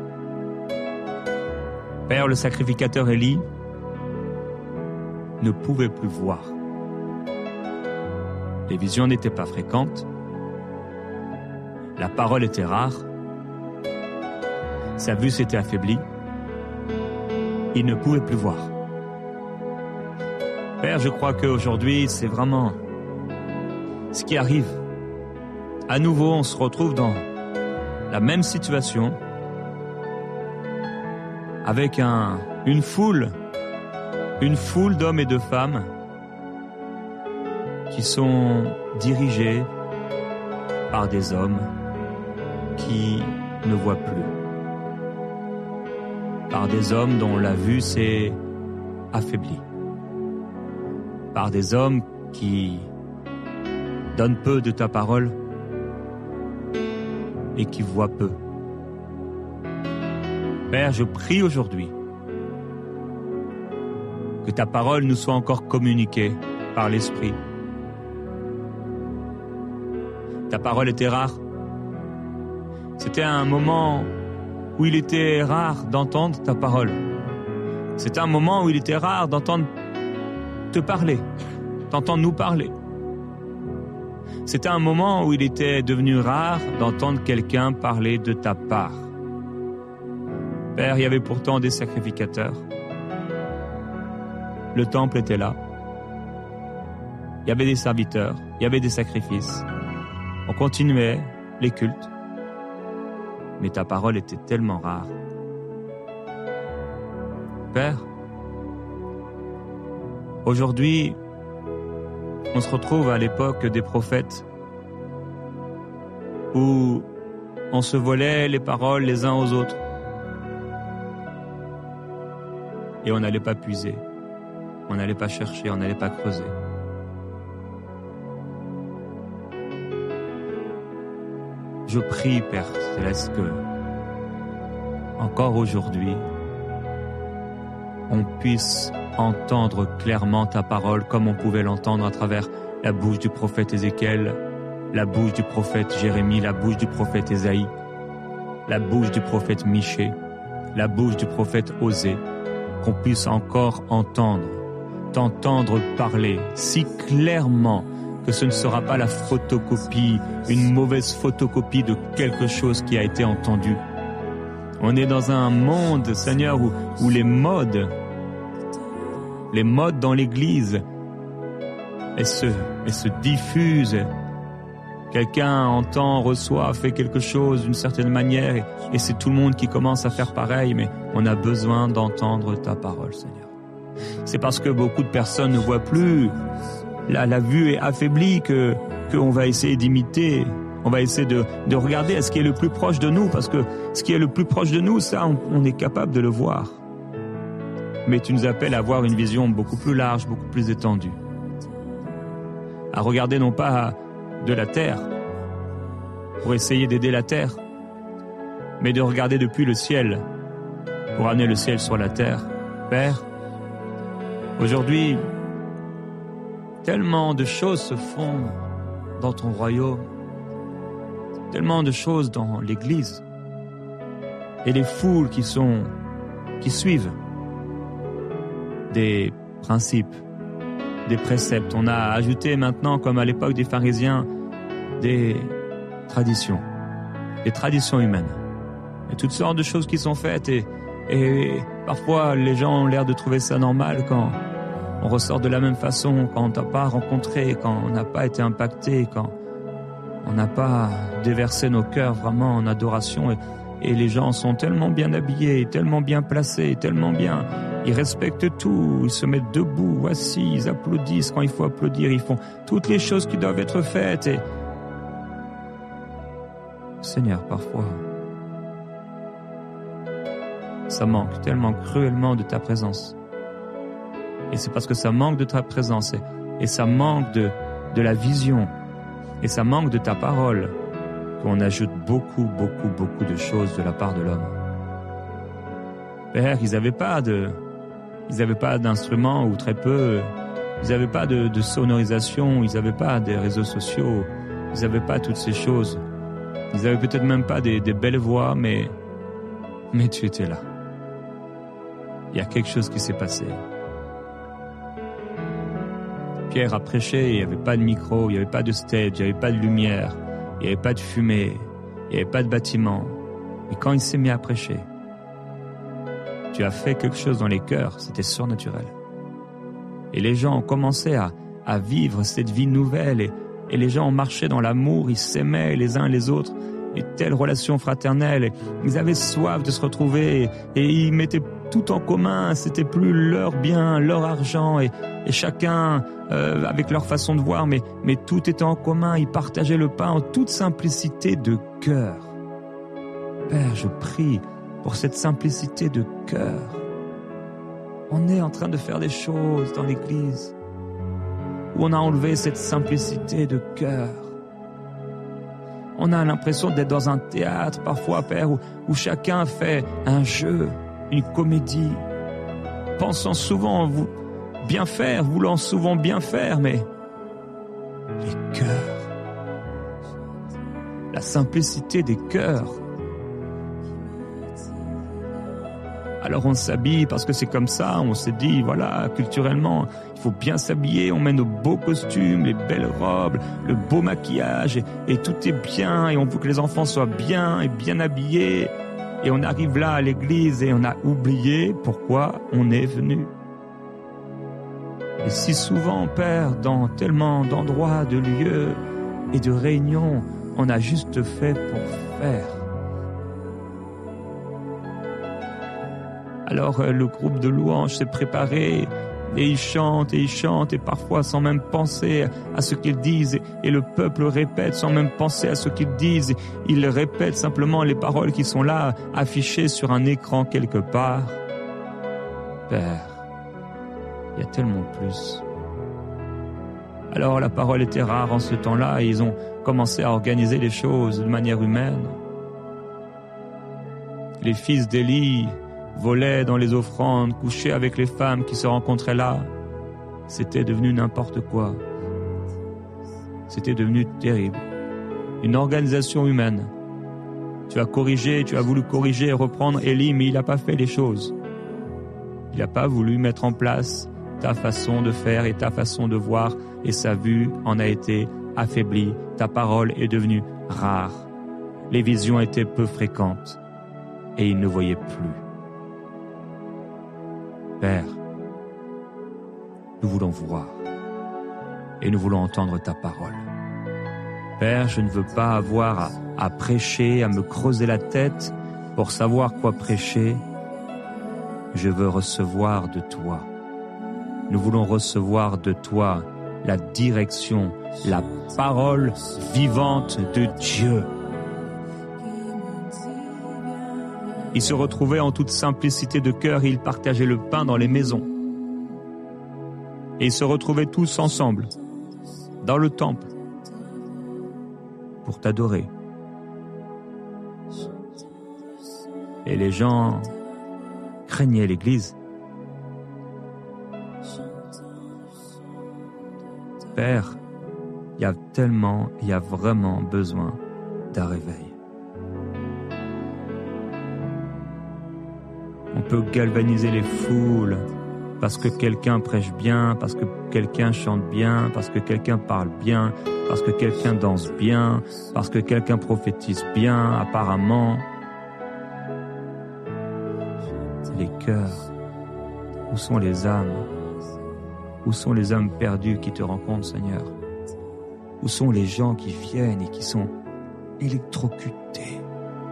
Père, le sacrificateur Élie ne pouvait plus voir. Les visions n'étaient pas fréquentes. La parole était rare. Sa vue s'était affaiblie. Il ne pouvait plus voir. Père, je crois qu'aujourd'hui, c'est vraiment ce qui arrive. À nouveau, on se retrouve dans la même situation, avec une foule d'hommes et de femmes qui sont dirigés par des hommes qui ne voient plus, par des hommes dont la vue s'est affaiblie, par des hommes qui donnent peu de ta parole et qui voient peu. Père, je prie aujourd'hui que ta parole nous soit encore communiquée par l'Esprit. Ta parole était rare. C'était un moment où il était rare d'entendre ta parole. C'était un moment où il était rare d'entendre te parler, d'entendre nous parler. C'était un moment où il était devenu rare d'entendre quelqu'un parler de ta part. Père, il y avait pourtant des sacrificateurs. Le temple était là. Il y avait des serviteurs, il y avait des sacrifices. On continuait les cultes. Mais ta parole était tellement rare. Père, aujourd'hui, on se retrouve à l'époque des prophètes où on se volait les paroles les uns aux autres et on n'allait pas puiser, on n'allait pas chercher, on n'allait pas creuser. Je prie, Père Céleste, que encore aujourd'hui, on puisse entendre clairement ta parole comme on pouvait l'entendre à travers la bouche du prophète Ézéchiel, la bouche du prophète Jérémie, la bouche du prophète Ésaïe, la bouche du prophète Michée, la bouche du prophète Osée, qu'on puisse encore t'entendre parler si clairement que ce ne sera pas la photocopie, une mauvaise photocopie de quelque chose qui a été entendu. On est dans un monde, Seigneur, où les modes dans l'Église, elles se diffusent. Quelqu'un entend, reçoit, fait quelque chose d'une certaine manière et c'est tout le monde qui commence à faire pareil, mais on a besoin d'entendre ta parole, Seigneur. C'est parce que beaucoup de personnes ne voient plus, la vue est affaiblie qu'on va essayer d'imiter. On va essayer de regarder à ce qui est le plus proche de nous, parce que ce qui est le plus proche de nous, ça, on est capable de le voir. Mais tu nous appelles à avoir une vision beaucoup plus large, beaucoup plus étendue. À regarder non pas de la terre, pour essayer d'aider la terre, mais de regarder depuis le ciel, pour amener le ciel sur la terre. Père, aujourd'hui, tellement de choses se font dans ton royaume, tellement de choses dans l'Église, et les foules qui suivent des principes, des préceptes. On a ajouté maintenant, comme à l'époque des pharisiens, des traditions humaines. Et toutes sortes de choses qui sont faites et parfois les gens ont l'air de trouver ça normal quand on ressort de la même façon, quand on t'a pas rencontré, quand on n'a pas été impacté, quand on n'a pas déversé nos cœurs vraiment en adoration et les gens sont tellement bien habillés, tellement bien placés, tellement bien, ils respectent tout, ils se mettent debout, assis, ils applaudissent quand il faut applaudir, ils font toutes les choses qui doivent être faites et Seigneur, parfois ça manque tellement cruellement de ta présence. Et c'est parce que ça manque de ta présence et ça manque de la vision et ça manque de ta parole qu'on ajoute beaucoup de choses de la part de l'homme. Père, ils n'avaient pas d'instruments ou très peu, ils n'avaient pas de sonorisation, ils n'avaient pas des réseaux sociaux, ils n'avaient pas toutes ces choses. Ils n'avaient peut-être même pas des belles voix, mais tu étais là. Il y a quelque chose qui s'est passé. Pierre a prêché, il n'y avait pas de micro, il n'y avait pas de stage, il n'y avait pas de lumière, il n'y avait pas de fumée, il n'y avait pas de bâtiment. Et quand il s'est mis à prêcher, tu as fait quelque chose dans les cœurs, c'était surnaturel. Et les gens ont commencé à vivre cette vie nouvelle et les gens ont marché dans l'amour, ils s'aimaient les uns les autres, et telle relation fraternelle. Et ils avaient soif de se retrouver et ils mettaient tout en commun, c'était plus leur bien, leur argent et chacun avec leur façon de voir, mais tout était en commun, ils partageaient le pain en toute simplicité de cœur. Père, je prie pour cette simplicité de cœur. On est en train de faire des choses dans l'Église où on a enlevé cette simplicité de cœur. On a l'impression d'être dans un théâtre parfois, Père, où chacun fait un jeu, une comédie, pensant souvent bien faire, voulant souvent bien faire, mais les cœurs, la simplicité des cœurs. Alors on s'habille parce que c'est comme ça, on s'est dit, voilà, culturellement, il faut bien s'habiller, on met nos beaux costumes, les belles robes, le beau maquillage, et tout est bien, et on veut que les enfants soient bien et bien habillés. Et on arrive là à l'église et on a oublié pourquoi on est venu. Et si souvent, Père, dans tellement d'endroits, de lieux et de réunions, on a juste fait pour faire. Alors le groupe de louanges s'est préparé et ils chantent et parfois sans même penser à ce qu'ils disent et le peuple répète sans même penser à ce qu'ils disent. Ils répètent simplement les paroles qui sont là affichées sur un écran quelque part. Père, il y a tellement plus. Alors la parole était rare en ce temps-là et ils ont commencé à organiser les choses de manière humaine. Les fils d'Élie volait dans les offrandes, couchait avec les femmes qui se rencontraient là. C'était devenu n'importe quoi. C'était devenu terrible. Une organisation humaine. Tu as corrigé, tu as voulu corriger et reprendre Élie, mais il n'a pas fait les choses. Il n'a pas voulu mettre en place ta façon de faire et ta façon de voir, et sa vue en a été affaiblie. Ta parole est devenue rare. Les visions étaient peu fréquentes et il ne voyait plus. Père, nous voulons voir et nous voulons entendre ta parole. Père, je ne veux pas avoir à prêcher, à me creuser la tête pour savoir quoi prêcher. Je veux recevoir de toi. Nous voulons recevoir de toi la direction, la parole vivante de Dieu. Ils se retrouvaient en toute simplicité de cœur et ils partageaient le pain dans les maisons. Et ils se retrouvaient tous ensemble, dans le temple, pour t'adorer. Et les gens craignaient l'Église. Père, il y a vraiment besoin d'un réveil. On peut galvaniser les foules parce que quelqu'un prêche bien, parce que quelqu'un chante bien, parce que quelqu'un parle bien, parce que quelqu'un danse bien, parce que quelqu'un prophétise bien, apparemment. Les cœurs, où sont les âmes? Où sont les âmes perdues qui te rencontrent, Seigneur? Où sont les gens qui viennent et qui sont électrocutés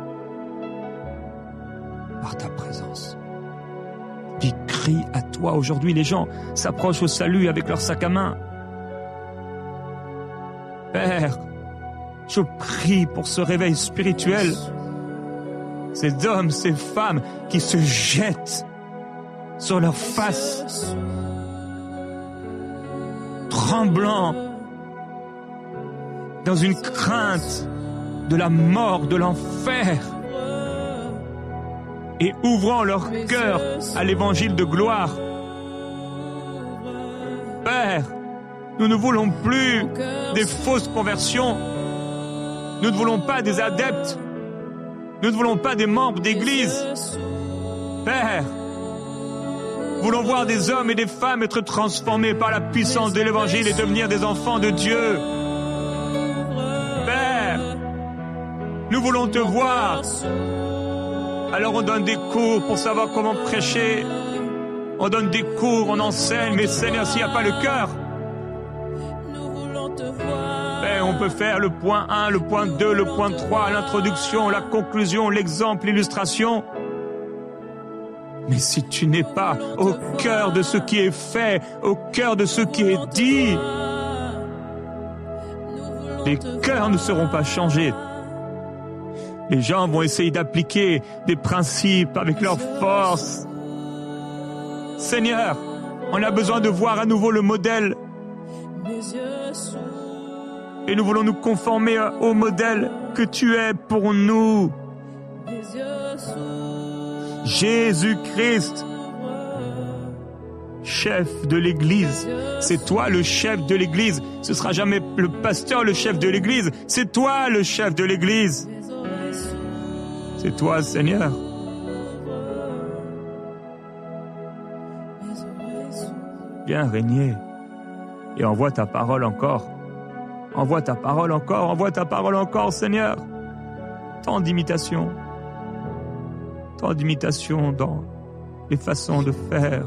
par ta présence, qui crient à toi? Aujourd'hui, les gens s'approchent au salut avec leur sac à main. Père, je prie pour ce réveil spirituel. Ces hommes, ces femmes qui se jettent sur leur face, tremblants, dans une crainte de la mort, de l'enfer, et ouvrant leur cœur à l'évangile de gloire. Père, nous ne voulons plus des fausses conversions. Nous ne voulons pas des adeptes. Nous ne voulons pas des membres d'église. Père, nous voulons voir des hommes et des femmes être transformés par la puissance de l'évangile et devenir des enfants de Dieu. Père, nous voulons te voir. Alors on donne des cours pour savoir comment prêcher. On donne des cours, on enseigne, mais Seigneur, s'il n'y a pas le cœur, Père, on peut faire le point 1, le point 2, le point 3, l'introduction, la conclusion, l'exemple, l'illustration. Mais si tu n'es pas au cœur de ce qui est fait, au cœur de ce qui est dit, les cœurs ne seront pas changés. Les gens vont essayer d'appliquer des principes avec leur force. Seigneur, on a besoin de voir à nouveau le modèle. Et nous voulons nous conformer au modèle que tu es pour nous. Jésus-Christ, chef de l'Église. C'est toi le chef de l'Église. Ce sera jamais le pasteur le chef de l'Église. C'est toi le chef de l'Église. C'est toi, Seigneur. Viens régner et envoie ta parole encore. Envoie ta parole encore, envoie ta parole encore, Seigneur. Tant d'imitations dans les façons de faire.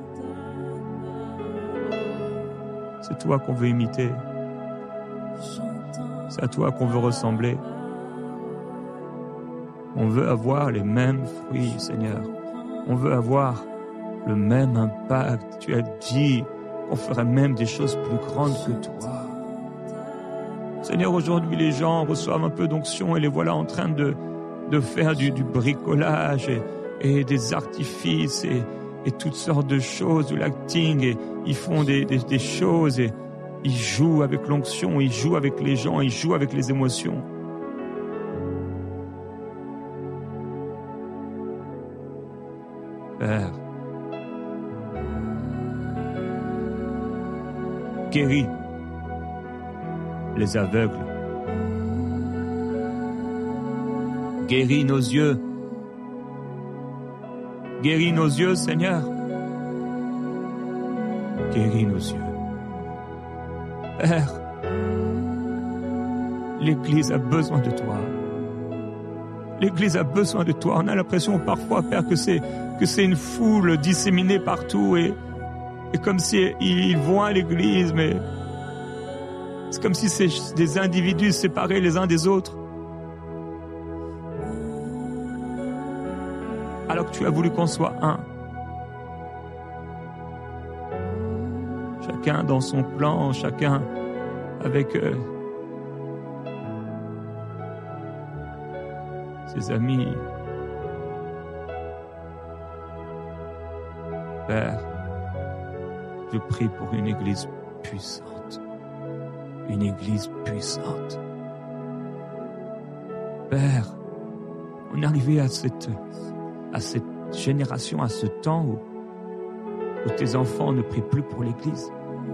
C'est toi qu'on veut imiter. C'est à toi qu'on veut ressembler. On veut avoir les mêmes fruits, Seigneur. On veut avoir le même impact. Tu as dit qu'on ferait même des choses plus grandes que toi. Seigneur, aujourd'hui, les gens reçoivent un peu d'onction et les voilà en train de faire du bricolage et des artifices et toutes sortes de choses, du l'acting, et ils font des choses et ils jouent avec l'onction, ils jouent avec les gens, ils jouent avec les émotions. Père, guéris les aveugles. Guéris nos yeux. Guéris nos yeux, Seigneur. Guéris nos yeux. Père, l'Église a besoin de toi. L'Église a besoin de toi. On a l'impression parfois, Père, que c'est une foule disséminée partout et comme si ils vont à l'Église, mais c'est comme si c'est des individus séparés les uns des autres. Alors que tu as voulu qu'on soit un. Chacun dans son plan, chacun avec ses amis. Père, je prie pour une église puissante. Une église puissante. Père, on est arrivé à cette génération, à ce temps où tes enfants ne prient plus pour l'église.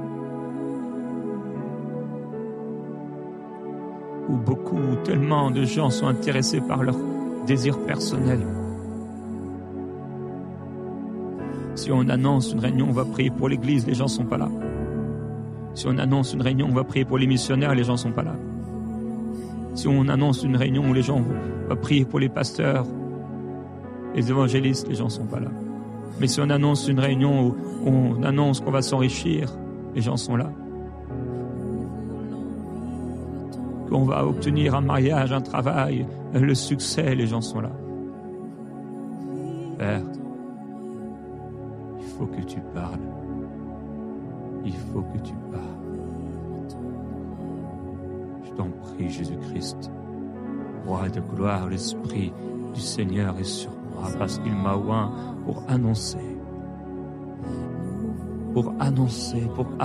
Où tellement de gens sont intéressés par leurs désirs personnels. Si on annonce une réunion, on va prier pour l'église, les gens sont pas là. Si on annonce une réunion, on va prier pour les missionnaires, les gens sont pas là. Si on annonce une réunion où les gens vont prier pour les pasteurs, les évangélistes, les gens sont pas là. Mais si on annonce une réunion où on annonce qu'on va s'enrichir, les gens sont là. Qu'on va obtenir un mariage, un travail, le succès, les gens sont là. Père, il faut que tu parles. Il faut que tu parles. Je t'en prie, Jésus-Christ, roi de gloire, l'Esprit du Seigneur est sur moi parce qu'il m'a oint pour annoncer. Pour annoncer.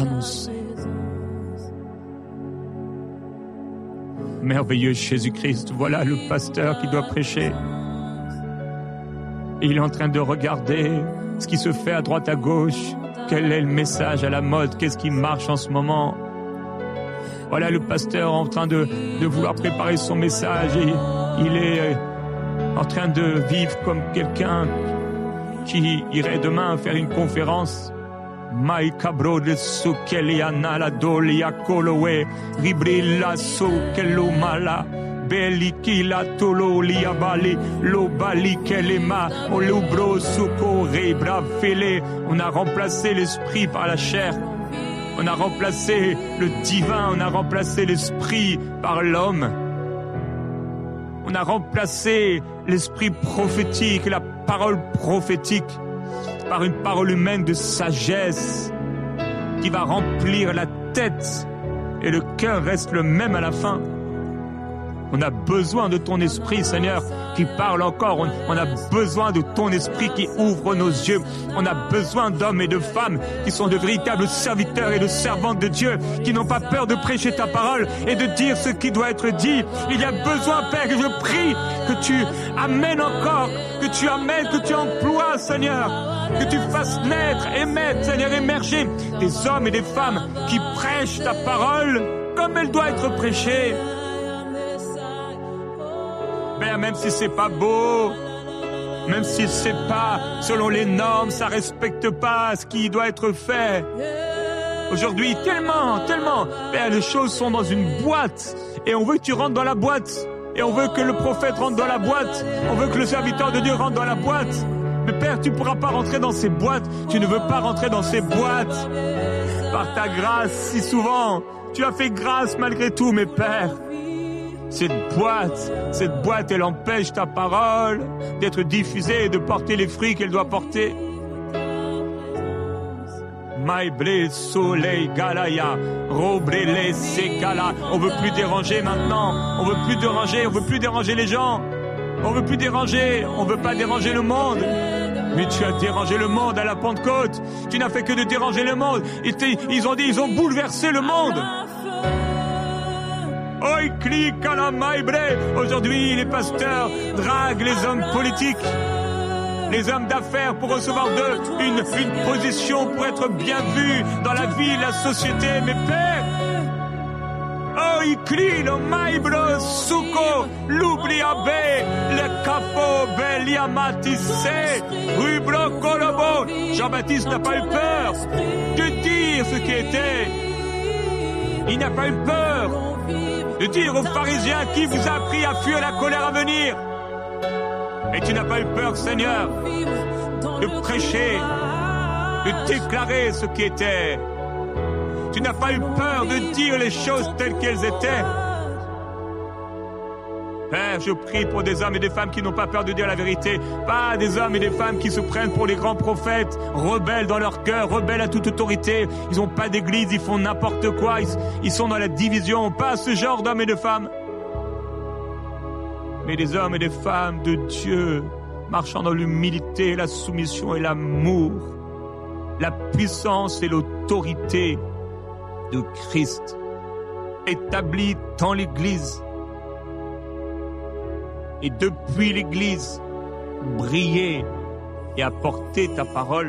Merveilleux Jésus-Christ, voilà le pasteur qui doit prêcher. Et il est en train de regarder ce qui se fait à droite à gauche. Quel est le message à la mode? Qu'est-ce qui marche en ce moment? Voilà le pasteur en train de vouloir préparer son message et il est en train de vivre comme quelqu'un qui irait demain faire une conférence. Mai cabro de sukeliana la dolia kolowe ribrilla sukelumala belikila tolo liabali lo bali kelema olubro suko rebra fele. On a remplacé l'esprit par la chair. On a remplacé le divin, on a remplacé l'esprit par l'homme. On a remplacé l'esprit prophétique, la parole prophétique, par une parole humaine de sagesse qui va remplir la tête et le cœur reste le même à la fin. On a besoin de ton esprit, Seigneur, qui parle encore. On a besoin de ton esprit qui ouvre nos yeux. On a besoin d'hommes et de femmes qui sont de véritables serviteurs et de servantes de Dieu, qui n'ont pas peur de prêcher ta parole et de dire ce qui doit être dit. Il y a besoin, Père, que je prie que tu amènes encore, que tu amènes, que tu emploies, Seigneur, que tu fasses naître, émettre, Seigneur, émerger des hommes et des femmes qui prêchent ta parole comme elle doit être prêchée. Père, même si c'est pas beau, même si c'est pas selon les normes, ça respecte pas ce qui doit être fait. Aujourd'hui, tellement, Père, les choses sont dans une boîte et on veut que tu rentres dans la boîte et on veut que le prophète rentre dans la boîte, on veut que le serviteur de Dieu rentre dans la boîte. Mais Père, tu pourras pas rentrer dans ces boîtes, tu ne veux pas rentrer dans ces boîtes. Par ta grâce, si souvent, tu as fait grâce malgré tout, mais Père, cette boîte, elle empêche ta parole d'être diffusée et de porter les fruits qu'elle doit porter. Maïbré, soleil, galaya, robrele, sekala. On veut plus déranger maintenant. On veut plus déranger les gens. On veut pas déranger le monde. Mais tu as dérangé le monde à la Pentecôte. Tu n'as fait que de déranger le monde. Ils ont bouleversé le monde. Aujourd'hui, les pasteurs draguent les hommes politiques. les hommes d'affaires pour recevoir d'eux une position pour être bien vus dans la vie, la société. Mais Père, oh, iklilo, maibro, suko, l'oubliabe, le capo, beliamatisse, rubro, kolobo. Jean-Baptiste n'a pas eu peur de dire ce qui était. Il n'a pas eu peur de dire aux pharisiens qui vous a appris à fuir la colère à venir. Et tu n'as pas eu peur, Seigneur, de prêcher, de déclarer ce qui était. Tu n'as pas eu peur de dire les choses telles qu'elles étaient. Père, je prie pour des hommes et des femmes qui n'ont pas peur de dire la vérité. Pas des hommes et des femmes qui se prennent pour les grands prophètes, rebelles dans leur cœur, rebelles à toute autorité. Ils n'ont pas d'église, ils font n'importe quoi, ils sont dans la division. Pas ce genre d'hommes et de femmes. Mais des hommes et des femmes de Dieu, marchant dans l'humilité, la soumission et l'amour, la puissance et l'autorité de Christ, établis dans l'Église. Et depuis l'Église, briller et apporter ta parole.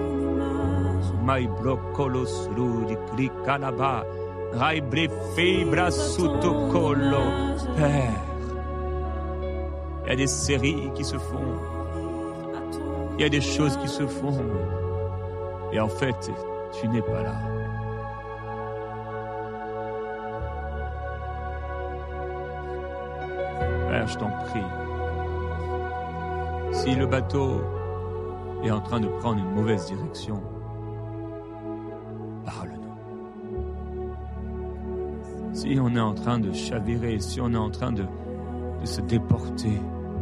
Père, il y a des séries qui se font, il y a des choses qui se font, et en fait, tu n'es pas là. Père, je t'en prie, si le bateau est en train de prendre une mauvaise direction, parle-nous. Si on est en train de chavirer, si on est en train de se déporter,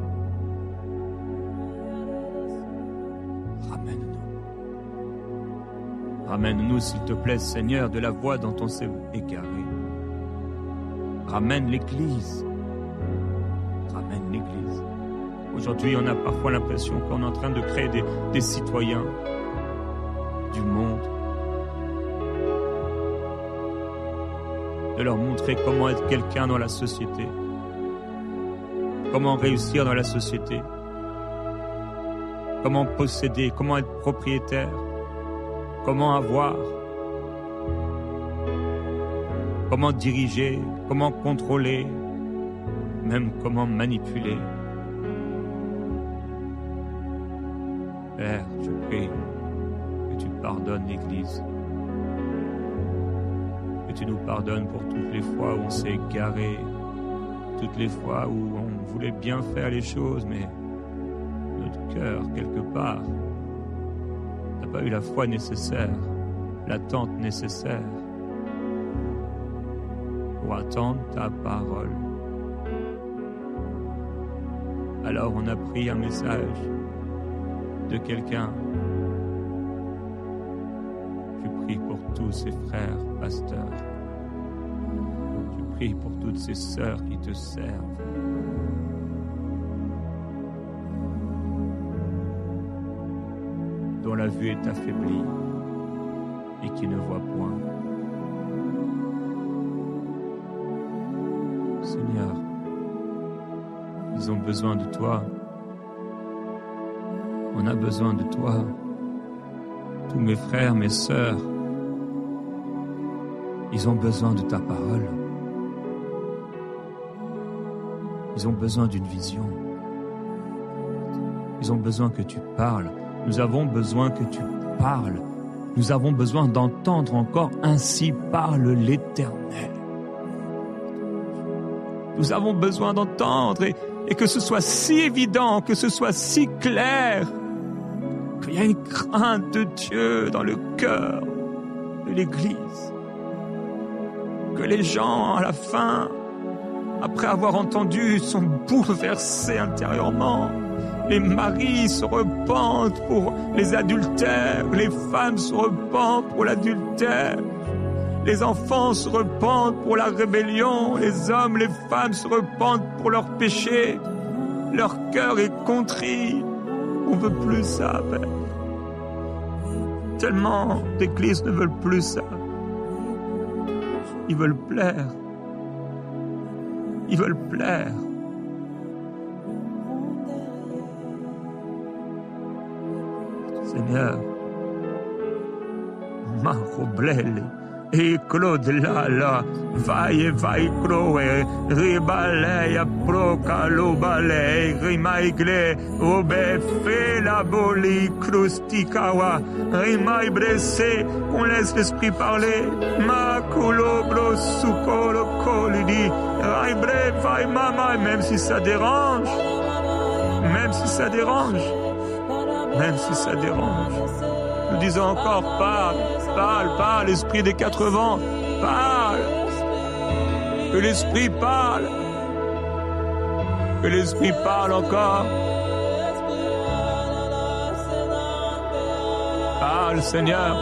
ramène-nous. Ramène-nous, s'il te plaît, Seigneur, de la voie dont on s'est égaré. Ramène l'Église. Ramène l'Église. Aujourd'hui, on a parfois l'impression qu'on est en train de créer des citoyens du monde. De leur montrer comment être quelqu'un dans la société. Comment réussir dans la société. Comment posséder, comment être propriétaire. Comment avoir. Comment diriger, comment contrôler. Même comment manipuler. Père, je prie que tu pardonnes l'Église. Que tu nous pardonnes pour toutes les fois où on s'est égaré, toutes les fois où on voulait bien faire les choses, mais notre cœur, quelque part, n'a pas eu la foi nécessaire, l'attente nécessaire pour attendre ta parole. Alors on a pris un message de quelqu'un. Je prie pour tous ces frères pasteurs. Je prie pour toutes ces sœurs qui te servent. Dont la vue est affaiblie et qui ne voient point. Seigneur, ils ont besoin de toi. On a besoin de toi. Tous mes frères, mes sœurs, ils ont besoin de ta parole. Ils ont besoin d'une vision. Ils ont besoin que tu parles. Nous avons besoin que tu parles. Nous avons besoin d'entendre encore « Ainsi parle l'Éternel ». Nous avons besoin d'entendre et que ce soit si évident, que ce soit si clair, qu'il y a une crainte de Dieu dans le cœur de l'Église. Que les gens, à la fin, après avoir entendu, sont bouleversés intérieurement. Les maris se repentent pour les adultères, les femmes se repentent pour l'adultère, les enfants se repentent pour la rébellion, les hommes, les femmes se repentent pour leurs péchés. Leur cœur est contrit. On veut plus ça, Père. Tellement d'églises ne veulent plus ça. Ils veulent plaire. Ils veulent plaire. Seigneur. Marco Blele. Et Claude Lala, vai croe, ribalea proca lobale, rimaigle, obe fe la boli, crustikawa, rimai bressé, on laisse l'esprit parler, ma colobro sucolo colidi, raibre, vai mama, même si ça dérange, même si ça dérange, même si ça dérange. Nous disons encore, parle, l'esprit des quatre vents, parle, que l'esprit parle encore. Parle, Seigneur,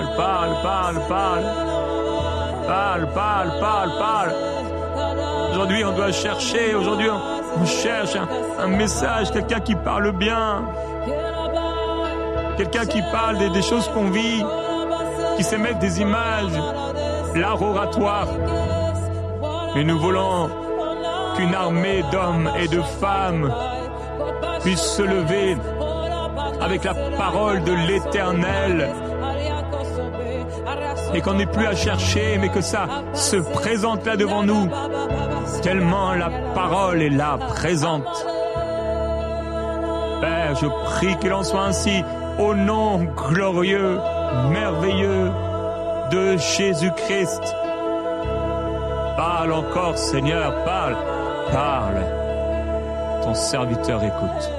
parle. Aujourd'hui, on doit chercher, on cherche un message, quelqu'un qui parle bien. Quelqu'un qui parle des choses qu'on vit, qui sait mettre des images, l'art oratoire. Et nous voulons qu'une armée d'hommes et de femmes puisse se lever avec la parole de l'Éternel. Et qu'on n'ait plus à chercher, mais que ça se présente là devant nous, tellement la parole est là, présente. Père, je prie qu'il en soit ainsi. Au nom glorieux, merveilleux de Jésus-Christ. Parle encore, Seigneur, parle. Ton serviteur écoute.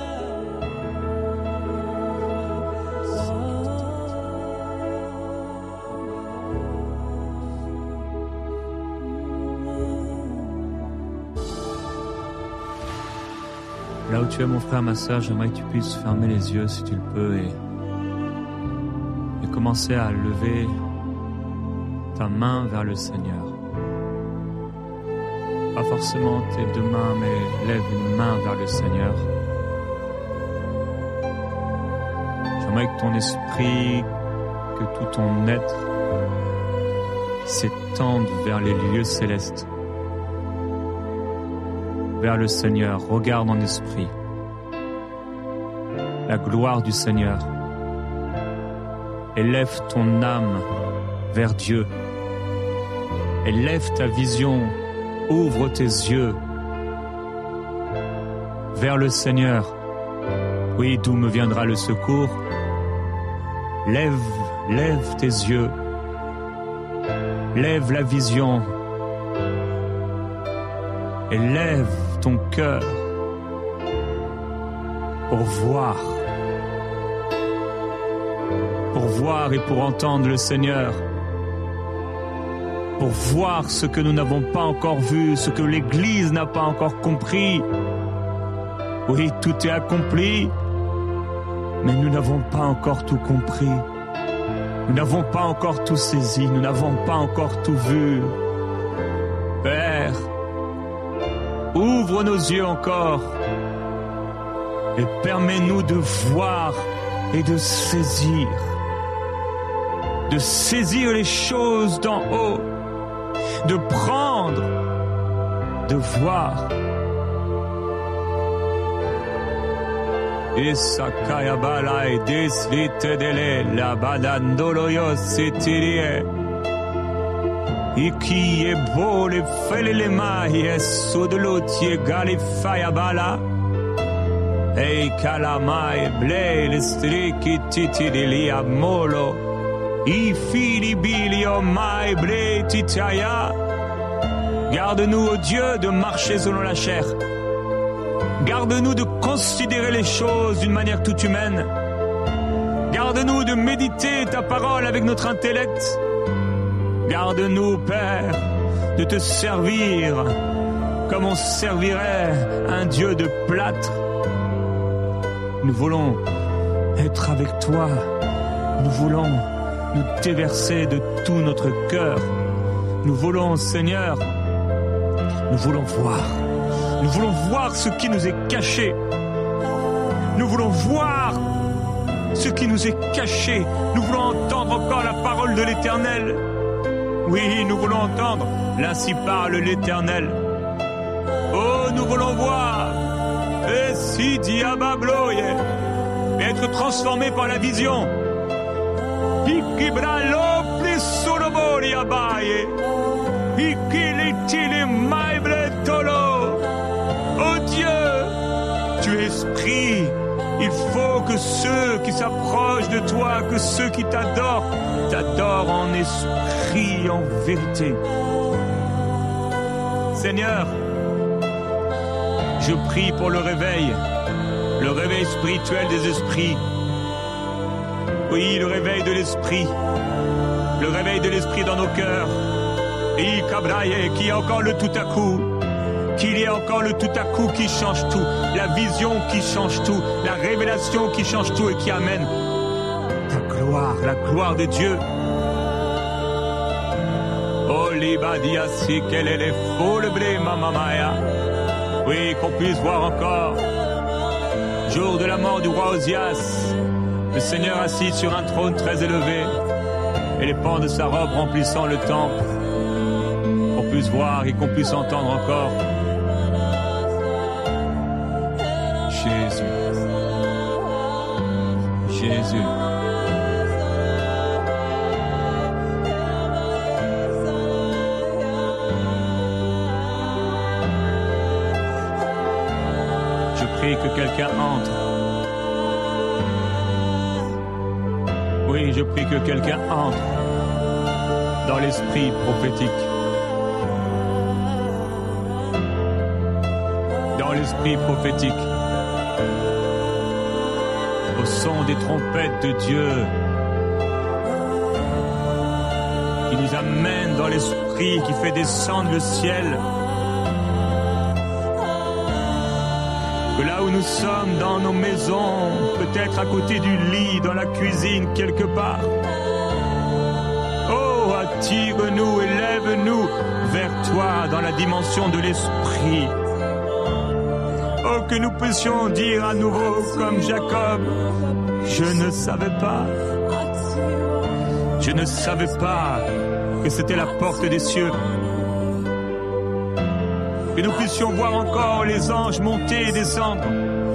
Là où tu es, mon frère, ma sœur, j'aimerais que tu puisses fermer les yeux si tu le peux et commencer à lever ta main vers le Seigneur. Pas forcément tes deux mains, mais lève une main vers le Seigneur. J'aimerais que ton esprit, que tout ton être s'étende vers les lieux célestes. Vers le Seigneur, regarde en esprit la gloire du Seigneur. Élève ton âme vers Dieu. Élève ta vision, ouvre tes yeux vers le Seigneur. Oui, d'où me viendra le secours? Lève tes yeux. Lève la vision. Élève ton cœur pour voir et pour entendre le Seigneur, pour voir ce que nous n'avons pas encore vu, ce que l'Église n'a pas encore compris. Oui, tout est accompli, mais nous n'avons pas encore tout compris. Nous n'avons pas encore tout saisi, nous n'avons pas encore tout vu. Père, ouvre nos yeux encore et permets-nous de voir et de saisir les choses d'en haut, de prendre, de voir. Isakaya bala et deslite dele la badandoloyo setirie. Iki e bole fele le mai e sodolotie gale faya bala. Ei calamai ble le striki titidili a molo. I fili bilio mai ble titaya. Garde-nous, ô Dieu, de marcher selon la chair. Garde-nous de considérer les choses d'une manière tout humaine. Garde-nous de méditer ta parole avec notre intellect. Garde-nous, Père, de te servir comme on servirait un Dieu de plâtre. Nous voulons être avec toi. Nous voulons nous déverser de tout notre cœur. Nous voulons, Seigneur, nous voulons voir. Nous voulons voir ce qui nous est caché. Nous voulons voir ce qui nous est caché. Nous voulons entendre encore la parole de l'Éternel. Oui, nous voulons entendre. L'ainsi parle l'Éternel. Oh, nous voulons voir. Et si diababloye. et être transformé par la vision. Oh Dieu, tu es esprit. Il faut que ceux qui s'approchent de toi, que ceux qui t'adorent en esprit, en vérité. Seigneur, je prie pour le réveil spirituel des esprits. Oui, le réveil de l'esprit dans nos cœurs. Et qu'il y ait encore le tout à coup. Qu'il y ait encore le tout à coup qui change tout, la vision qui change tout, la révélation qui change tout et qui amène ta gloire, la gloire de Dieu. Oh, libadia si qu'elle est les foules blé, mamamaya. Oui, qu'on puisse voir encore, jour de la mort du roi Osias, le Seigneur assis sur un trône très élevé et les pans de sa robe remplissant le temple, qu'on puisse voir et qu'on puisse entendre encore. Jésus. Je prie que quelqu'un entre. Oui, je prie que quelqu'un entre dans l'esprit prophétique. Dans l'esprit prophétique. Au son des trompettes de Dieu qui nous amène dans l'esprit, qui fait descendre le ciel. Que là où nous sommes, dans nos maisons, peut-être à côté du lit, dans la cuisine, quelque part, oh, attire-nous, élève-nous vers toi dans la dimension de l'esprit. Oh, que nous puissions dire à nouveau comme Jacob, je ne savais pas que c'était la porte des cieux. Que nous puissions voir encore les anges monter et descendre.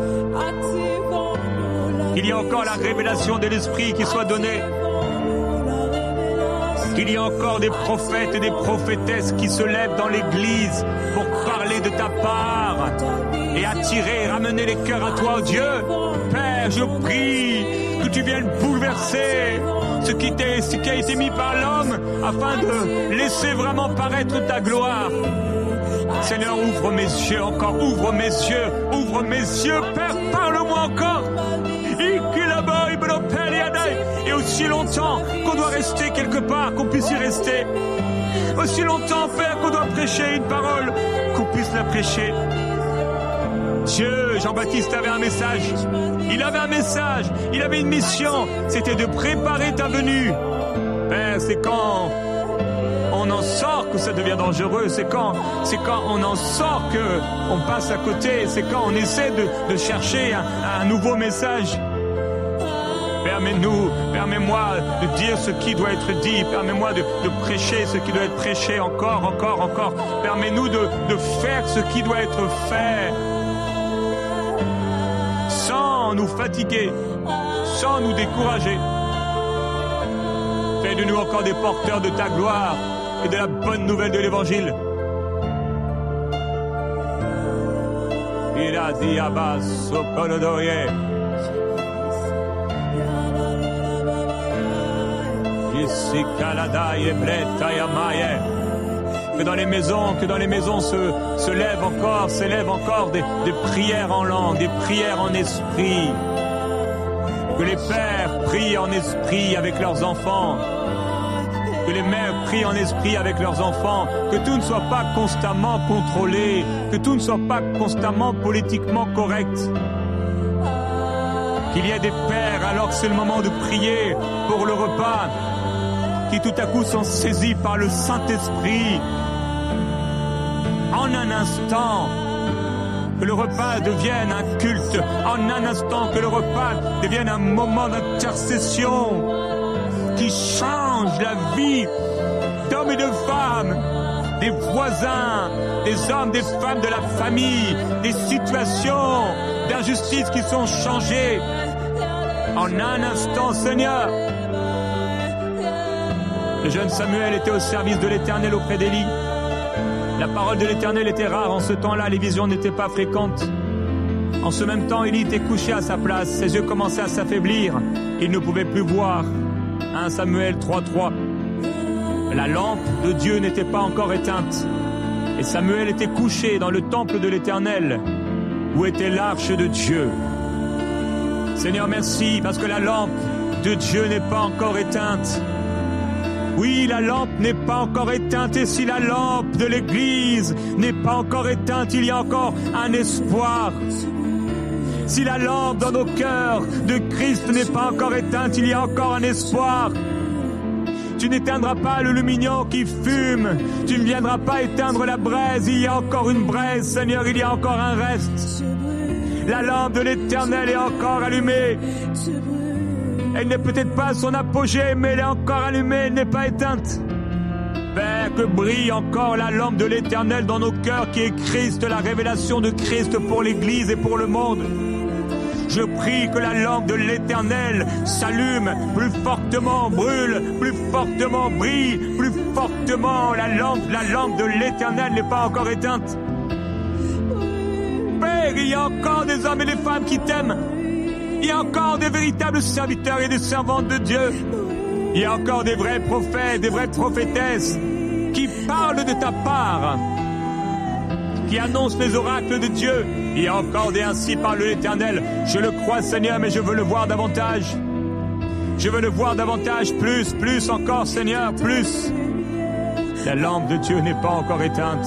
Qu'il y ait encore la révélation de l'esprit qui soit donnée. Qu'il y ait encore des prophètes et des prophétesses qui se lèvent dans l'église pour parler de ta part et attirer, ramener les cœurs à toi, oh Dieu. Père, je prie que tu viennes bouleverser ce qui a été mis par l'homme afin de laisser vraiment paraître ta gloire. Seigneur, ouvre mes yeux encore, ouvre mes yeux, Père, parle-moi encore. Et aussi longtemps qu'on doit rester quelque part, qu'on puisse y rester. Aussi longtemps, Père, qu'on doit prêcher une parole, qu'on puisse la prêcher. Dieu, Jean-Baptiste avait un message. Il avait une mission. C'était de préparer ta venue. Père, c'est quand on en sort que ça devient dangereux. C'est quand on en sort que on passe à côté. C'est quand on essaie de chercher un nouveau message. Permets-moi de dire ce qui doit être dit. Permets-moi de prêcher ce qui doit être prêché encore. Permets-nous de faire ce qui doit être fait. Sans nous fatiguer, sans nous décourager. Fais de nous encore des porteurs de ta gloire et de la bonne nouvelle de l'Évangile. Il a dit Abbas Sokolodoye. Que dans les maisons s'élèvent encore des prières en langue, des prières en esprit. Que les pères prient en esprit avec leurs enfants. Que les mères prient en esprit avec leurs enfants. Que tout ne soit pas constamment contrôlé. Que tout ne soit pas constamment politiquement correct. Qu'il y ait des pères, alors que c'est le moment de prier pour le repas, qui tout à coup sont saisis par le Saint-Esprit. En un instant, que le repas devienne un culte. En un instant, que le repas devienne un moment d'intercession qui change la vie d'hommes et de femmes, des voisins, des hommes, des femmes de la famille, des situations d'injustice qui sont changées. En un instant, Seigneur. Le jeune Samuel était au service de l'Éternel auprès d'Élie. La parole de l'Éternel était rare. En ce temps-là, les visions n'étaient pas fréquentes. En ce même temps, Élie était couché à sa place. Ses yeux commençaient à s'affaiblir. Il ne pouvait plus voir. 1 Samuel 3:3. La lampe de Dieu n'était pas encore éteinte. Et Samuel était couché dans le temple de l'Éternel, où était l'arche de Dieu. Seigneur, merci, parce que la lampe de Dieu n'est pas encore éteinte. Oui, la lampe n'est pas encore éteinte, et si la lampe de l'Église n'est pas encore éteinte, il y a encore un espoir. Si la lampe dans nos cœurs de Christ n'est pas encore éteinte, il y a encore un espoir. Tu n'éteindras pas le lumignon qui fume, tu ne viendras pas éteindre la braise, il y a encore une braise, Seigneur, il y a encore un reste. La lampe de l'Éternel est encore allumée. Elle n'est peut-être pas à son apogée, mais elle est encore allumée, elle n'est pas éteinte. Père, que brille encore la lampe de l'Éternel dans nos cœurs, qui est Christ, la révélation de Christ pour l'Église et pour le monde. Je prie que la lampe de l'Éternel s'allume plus fortement, brûle, plus fortement, brille, plus fortement. La lampe de l'Éternel n'est pas encore éteinte. Père, il y a encore des hommes et des femmes qui t'aiment. Il y a encore des véritables serviteurs et des servantes de Dieu. Il y a encore des vrais prophètes, des vraies prophétesses qui parlent de ta part, qui annoncent les oracles de Dieu. Il y a encore des ainsi parle l'Éternel. Je le crois, Seigneur, mais je veux le voir davantage. Je veux le voir davantage, plus encore, Seigneur, plus. La lampe de Dieu n'est pas encore éteinte.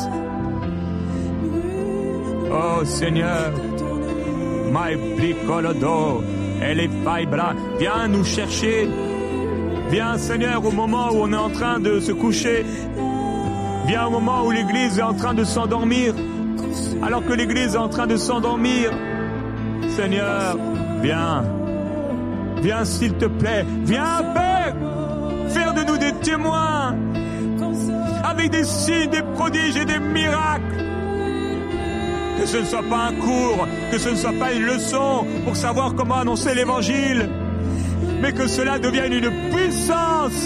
Oh, Seigneur, my plicolodo, elle est faibra. Viens nous chercher. Viens, Seigneur, au moment où on est en train de se coucher. Viens au moment où l'Église est en train de s'endormir. Alors que l'Église est en train de s'endormir. Seigneur, viens. Viens, s'il te plaît. Viens, Père. Faire de nous des témoins. Avec des signes, des prodiges et des miracles. Que ce ne soit pas un cours, que ce ne soit pas une leçon pour savoir comment annoncer l'Évangile, mais que cela devienne une puissance.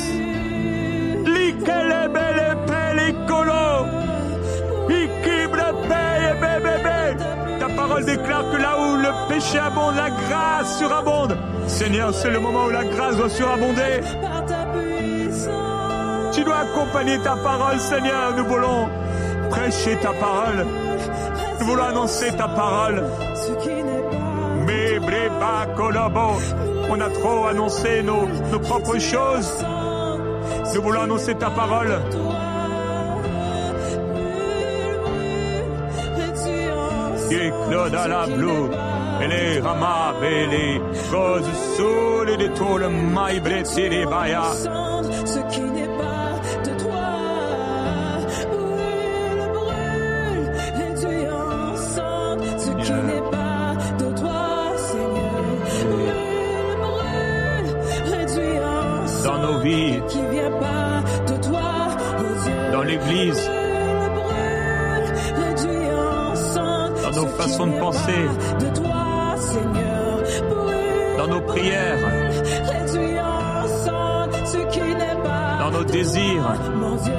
Ta parole déclare que là où le péché abonde, la grâce surabonde. Seigneur, c'est le moment où la grâce doit surabonder. Tu dois accompagner ta parole, Seigneur. Nous voulons prêcher ta parole. Nous voulons annoncer ta parole. On a trop annoncé nos propres choses. Nous voulons annoncer ta parole. Claude la blue, et les ramas, et les causes sous les détours, le maï blessé des baya. Ce qui n'est pas de toi, brûle, réduis ensemble. Ce qui n'est pas de toi, Seigneur, brûle, réduis ensemble. Dans nos vies, qui vient pas de toi, oh Dieu, dans l'Église, dans nos façons de penser, de toi, Seigneur, brûle, dans nos prières, réduis ensemble ce qui n'est pas dans nos désirs. Mon Dieu,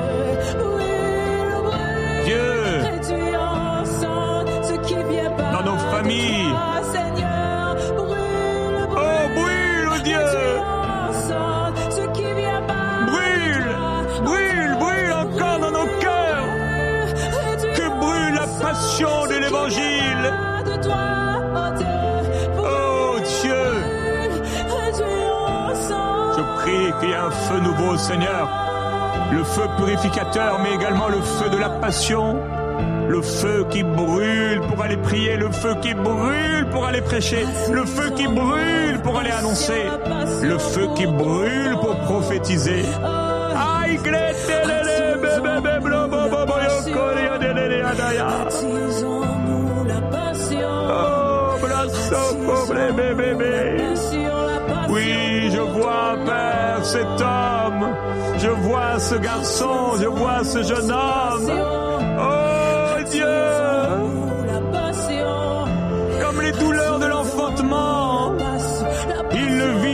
brûle, Dieu, réduis ensemble ce qui vient pas dans nos familles. toi, Seigneur, brûle, Oh, brûle, oh Dieu, ensemble ce qui vient pas brûle encore dans nos cœurs. Que brûle la passion de l'Évangile. de toi, oh Dieu, Oh Dieu, réduis ensemble. je prie qu'il y ait un feu nouveau, Seigneur. Le feu purificateur, mais également le feu de la passion. Le feu qui brûle pour aller prier, le feu qui brûle pour aller prêcher, le feu qui brûle pour aller annoncer, le feu qui brûle pour prophétiser. Aïe, Baptisons-nous la passion. oh, brasso, pobre bébé. Oui, je vois, Père, cet homme. Je vois ce garçon, je vois ce jeune homme. Oh, Dieu! Comme les douleurs de l'enfantement, il le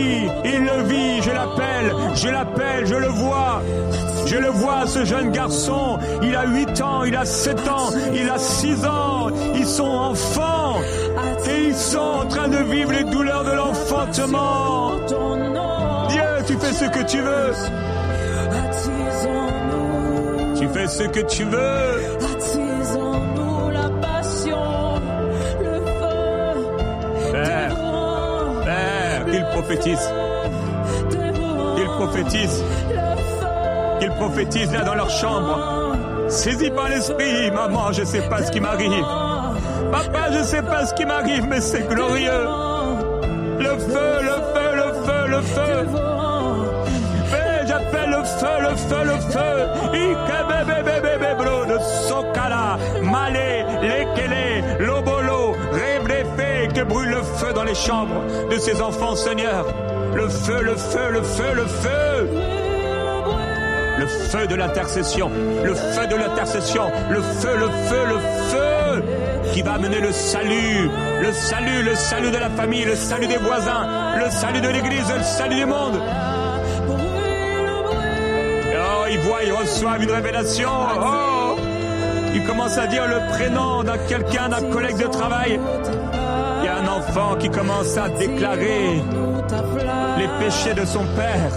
je le vois. Je le vois, ce jeune garçon, il a 8 ans, il a 7 ans, il a 6 ans. Ils sont enfants et ils sont en train de vivre les douleurs de l'enfantement. Dieu, tu fais ce que tu veux. Tu fais ce que tu veux. Attisons-nous la passion, le feu. Père, qu'il prophétise. Qu'ils prophétisent là dans leur chambre. Saisis par l'esprit, maman, je sais pas ce qui m'arrive. Papa, je sais pas ce qui m'arrive, mais c'est glorieux. Le feu. J'appelle le feu. De Sokala, Malé, Lekele, Lobolo, Reblefe, que brûle le feu dans les chambres de ces enfants, Seigneur. Le feu. Le feu de l'intercession. Le feu qui va amener le salut de la famille, le salut des voisins, le salut de l'église, le salut du monde. Oh, ils reçoivent une révélation. Oh, ils commencent à dire le prénom d'un collègue de travail. Il y a un enfant qui commence à déclarer les péchés de son père.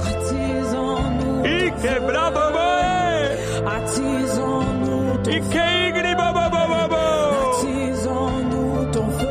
Attisons-nous ton feu.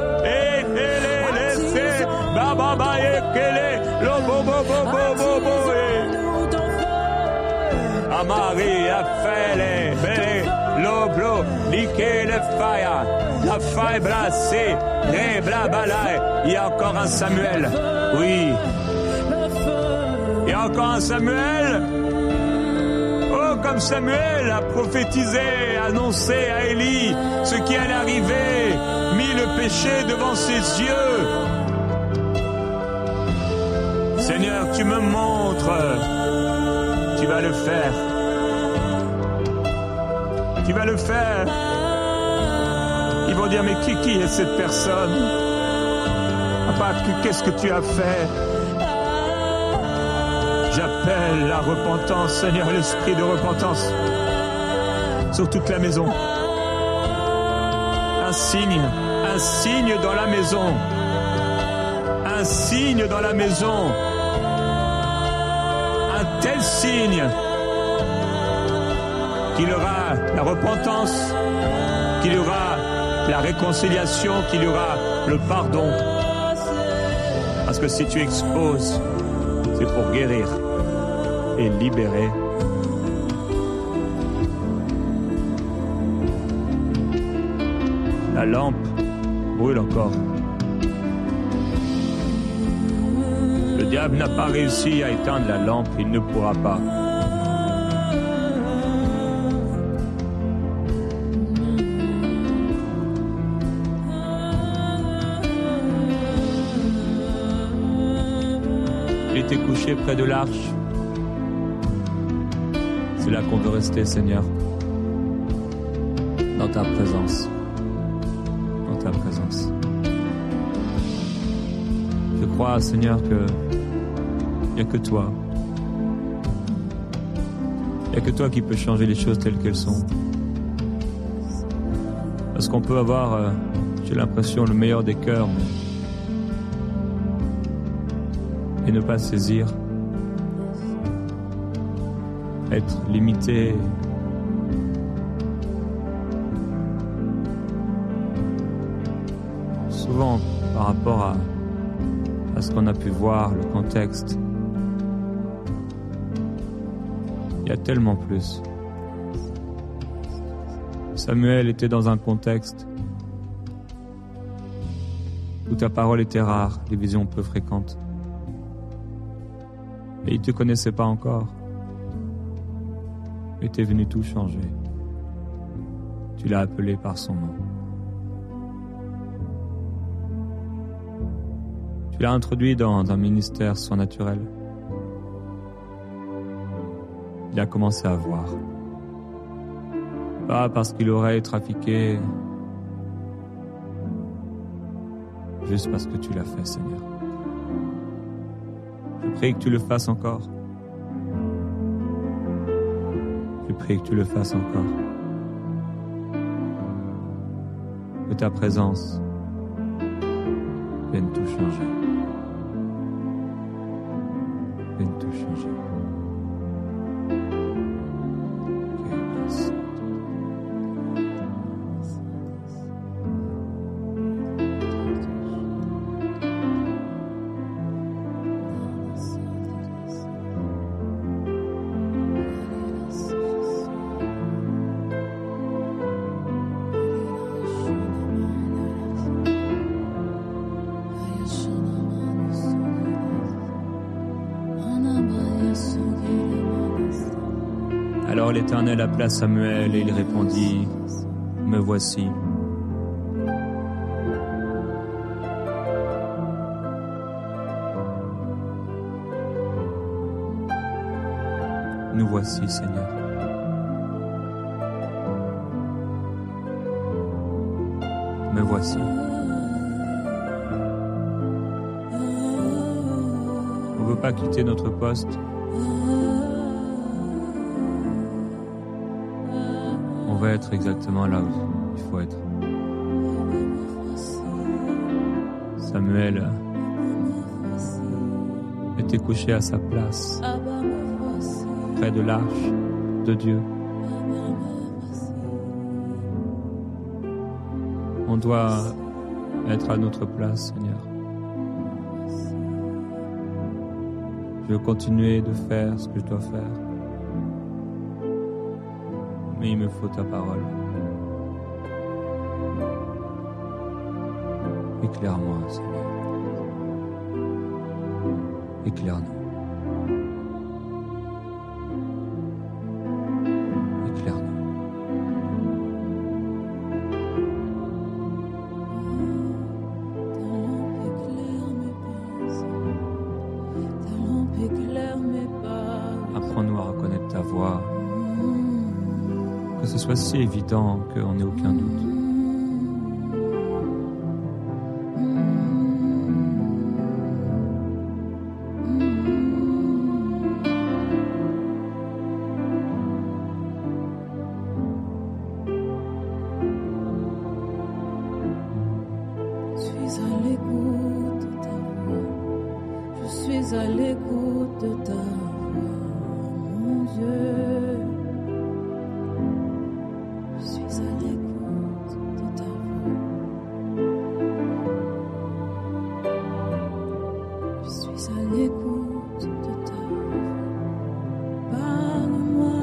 Maria Fele, Bele, Loblo, Like le Faya, la faille brassée, Rebla Balae. Il y a encore un Samuel. Oui. Il y a encore un Samuel. Oh, comme Samuel a prophétisé, annoncé à Élie ce qui allait arriver, mis le péché devant ses yeux. Seigneur, tu me montres. Tu vas le faire. Tu vas le faire. Ils vont dire, mais qui est cette personne? Papa, qu'est-ce que tu as fait? J'appelle la repentance, Seigneur, l'esprit de repentance sur toute la maison. Un signe dans la maison. Un signe dans la maison. Un tel signe qu'il y aura la repentance, qu'il y aura la réconciliation, qu'il y aura le pardon. Parce que si tu exposes, c'est pour guérir et libérer. La lampe brûle encore. Le diable n'a pas réussi à éteindre la lampe, il ne pourra pas. Il était couché près de l'arche. C'est là qu'on veut rester, Seigneur. Dans ta présence. Dans ta présence. Je crois, Seigneur, que il n'y a que toi. Il n'y a que toi qui peux changer les choses telles qu'elles sont. Parce qu'on peut avoir, j'ai l'impression, le meilleur des cœurs, et ne pas saisir. Être limité. Souvent, par rapport à ce qu'on a pu voir, le contexte, il y a tellement plus. Samuel était dans un contexte où ta parole était rare, des visions peu fréquentes. Et il ne te connaissait pas encore. Mais tu es venu tout changer. Tu l'as appelé par son nom. Tu l'as introduit dans un ministère surnaturel. Il a commencé à voir. Pas parce qu'il aurait trafiqué, juste parce que tu l'as fait, Seigneur. Je prie que tu le fasses encore. Je prie que tu le fasses encore. Que ta présence vienne tout changer. Vienne tout changer. Alors l'Éternel appela Samuel et il répondit, « Me voici. » Nous voici, Seigneur. Me voici. On ne veut pas quitter notre poste. On va être exactement là où il faut être. Samuel était couché à sa place, près de l'arche de Dieu. On doit être à notre place, Seigneur. Je veux continuer de faire ce que je dois faire. Mais il me faut ta parole. Éclaire-moi, Seigneur. Éclaire-nous. Éclaire-nous. Apprends-nous à reconnaître ta voix. Que ce soit si évident qu'on n'ait aucun doute. Je suis à l'écoute de ta voix. Je suis à l'écoute de ta voix, mon Dieu. Je suis à l'écoute de ta voix. Je suis à l'écoute de ta voix. Parle-moi.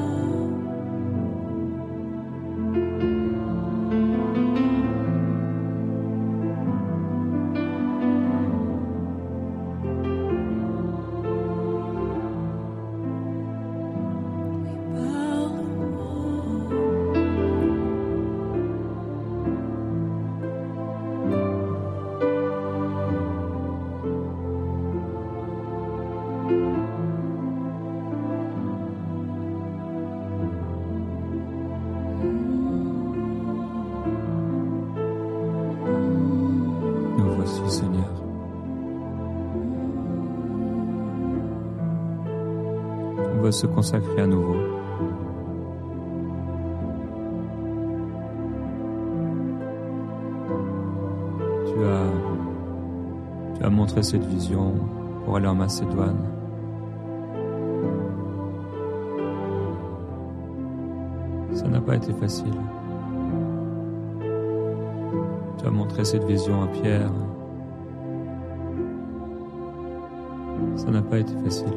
Nous voici, Seigneur. On veut se consacrer à nouveau. Tu as montré cette vision pour aller en Macédoine. Ça n'a pas été facile. Tu as montré cette vision à Pierre. Ça n'a pas été facile.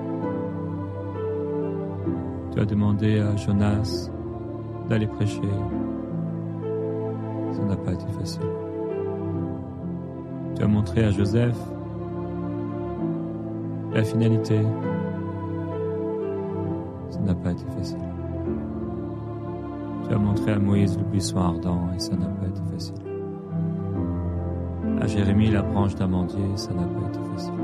Tu as demandé à Jonas d'aller prêcher. Ça n'a pas été facile. Tu as montré à Joseph la finalité. Ça n'a pas été facile. Tu as montré à Moïse le buisson ardent et ça n'a pas été facile. À Jérémie la branche d'amandier, ça n'a pas été facile.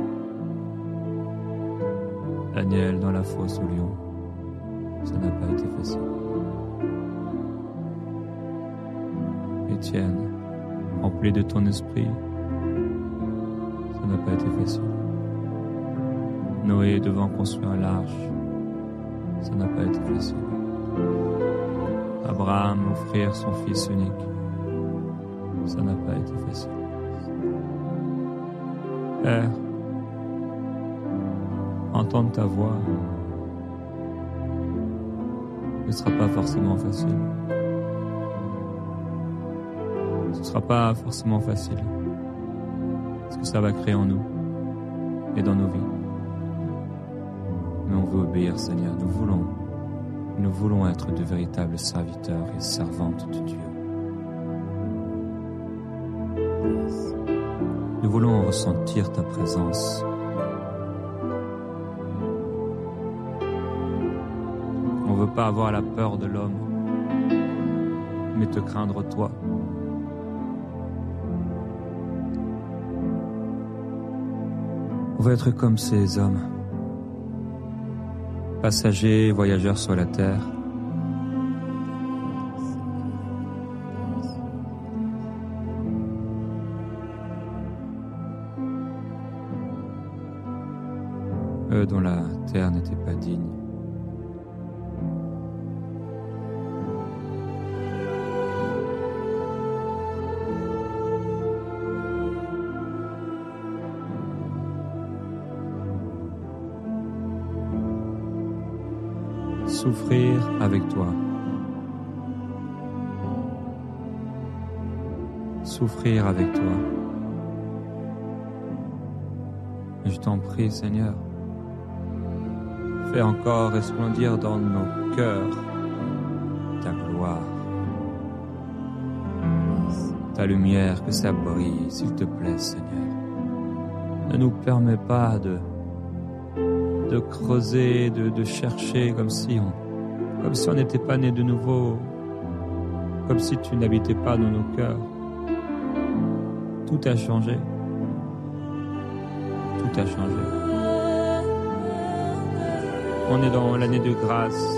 Daniel dans la fosse au lion, ça n'a pas été facile. Étienne, rempli de ton esprit, ça n'a pas été facile. Noé devant construire l'arche, ça n'a pas été facile. Abraham offrir son fils unique, ça n'a pas été facile. Père, entendre ta voix ne sera pas forcément facile. Ce ne sera pas forcément facile. Parce que ça va créer en nous et dans nos vies. Mais on veut obéir, Seigneur. Nous voulons être de véritables serviteurs et servantes de Dieu. Nous voulons ressentir ta présence. On ne veut pas avoir la peur de l'homme, mais te craindre toi. On veut être comme ces hommes, passagers et voyageurs sur la terre. Eux dont la terre n'était pas digne. Souffrir avec toi. Souffrir avec toi. Et je t'en prie, Seigneur, fais encore resplendir dans nos cœurs ta gloire, ta lumière, que ça brille, s'il te plaît, Seigneur. Ne nous permets pas de creuser, de chercher comme si on n'était pas né de nouveau, comme si tu n'habitais pas dans nos cœurs. Tout a changé. Tout a changé. On est dans l'année de grâce.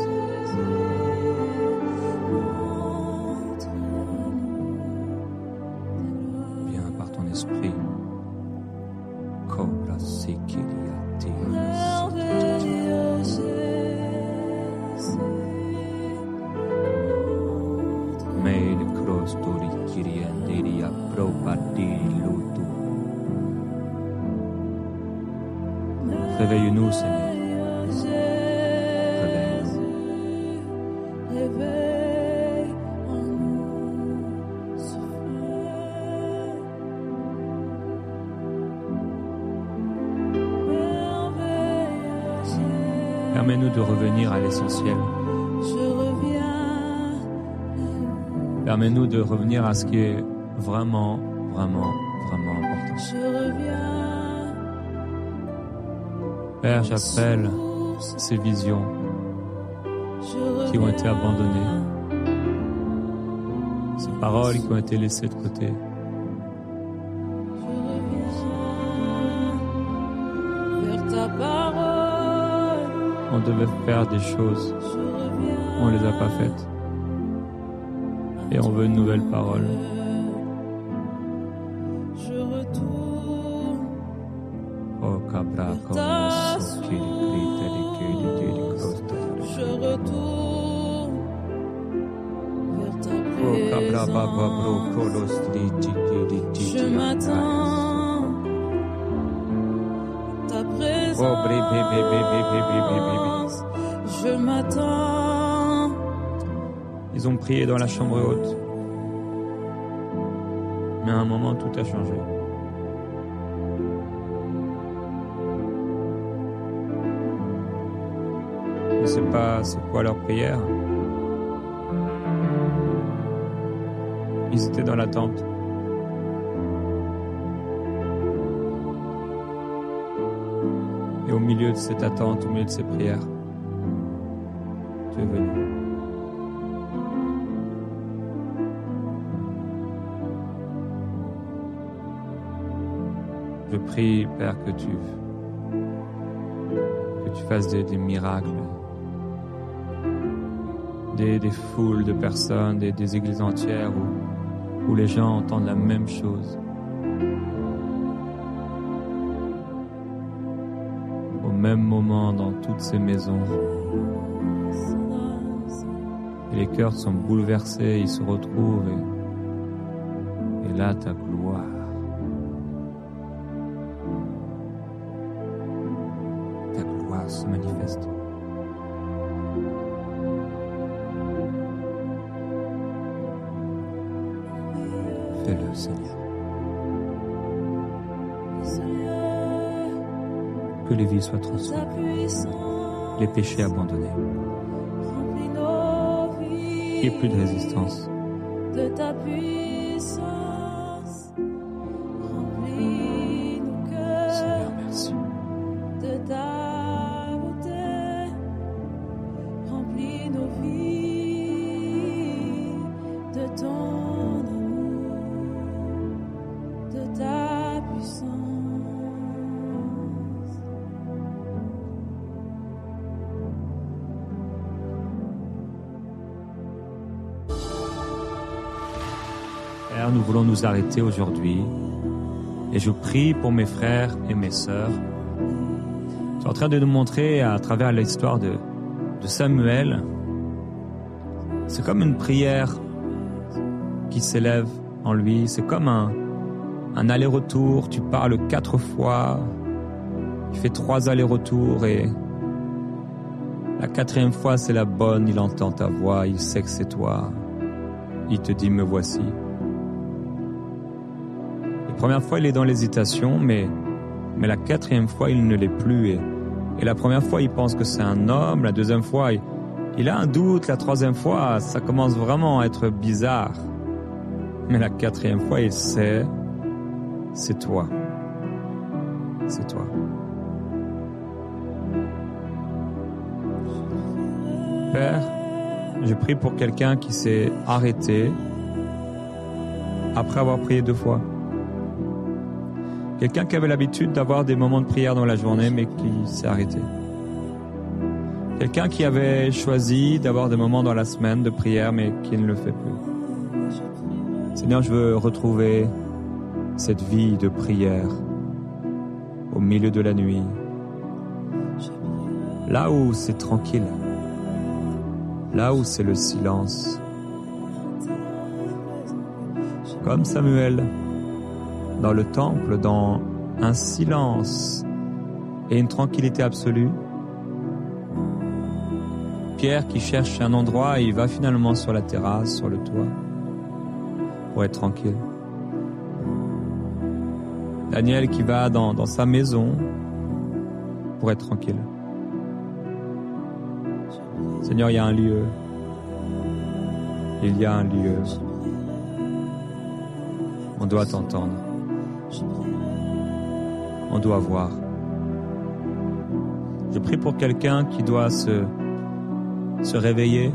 Viens par ton esprit. Cobra Sekiriate. Mail cross tori kirianderia propati lutu. Réveille-nous, Seigneur. Permets-nous de revenir à l'essentiel. Permets-nous de revenir à ce qui est vraiment, vraiment, vraiment important. Père, j'appelle ces visions qui ont été abandonnées, ces paroles qui ont été laissées de côté. On devait faire des choses, on ne les a pas faites. Et on veut une nouvelle parole. Oh, cabra, comme oh, cabra, baba, bro, kolos, je m'attends ta présence. Oh, Je m'attends. Ils ont prié dans la chambre haute. Mais à un moment, tout a changé. Je ne sais pas c'est quoi leur prière. Ils étaient dans l'attente. Et au milieu de cette attente, au milieu de ces prières, tu es venu. Je prie, Père, que tu fasses des miracles, des foules de personnes, des églises entières où les gens entendent la même chose. Au même moment dans toutes ces maisons. Et les cœurs sont bouleversés, ils se retrouvent et là ta gloire. Ta gloire se manifeste. Fais-le, Seigneur. Que les vies soient transformées, les péchés abandonnés. Il n'y ait plus de résistance. De ta puissance, remplis nos cœurs. Seigneur, merci. De ta beauté, remplis nos vies. De ton amour, de ta puissance. Père, nous voulons nous arrêter aujourd'hui et je prie pour mes frères et mes sœurs. Tu es en train de nous montrer à travers l'histoire de Samuel, c'est comme une prière qui s'élève en lui, c'est comme un aller-retour, tu parles 4 fois, tu fais 3 allers-retours et la 4e fois c'est la bonne, il entend ta voix, il sait que c'est toi, il te dit me voici. La première fois, il est dans l'hésitation, mais la 4e fois, il ne l'est plus. Et la première fois, il pense que c'est un homme. La 2e fois, il a un doute. La 3e fois, ça commence vraiment à être bizarre. Mais la 4e fois, il sait, c'est toi. C'est toi. Père, je prie pour quelqu'un qui s'est arrêté après avoir prié 2 fois. Quelqu'un qui avait l'habitude d'avoir des moments de prière dans la journée, mais qui s'est arrêté. Quelqu'un qui avait choisi d'avoir des moments dans la semaine de prière, mais qui ne le fait plus. Seigneur, je veux retrouver cette vie de prière au milieu de la nuit. Là où c'est tranquille. Là où c'est le silence. Comme Samuel. Dans le temple, dans un silence et une tranquillité absolue. Pierre qui cherche un endroit et il va finalement sur la terrasse, sur le toit, pour être tranquille. Daniel qui va dans sa maison pour être tranquille. Seigneur, il y a un lieu. Il y a un lieu. On doit t'entendre. On doit voir. Je prie pour quelqu'un qui doit se réveiller.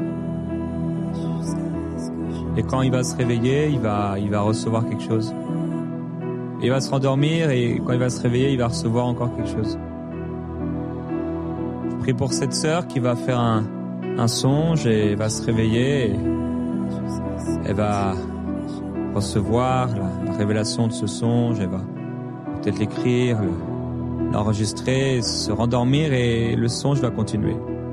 Et quand il va se réveiller, il va recevoir quelque chose. Il va se rendormir et quand il va se réveiller, il va recevoir encore quelque chose. Je prie pour cette sœur qui va faire un songe et va se réveiller. Et elle va recevoir la révélation de ce songe. Elle va peut-être l'écrire, l'enregistrer, se rendormir et le songe va continuer.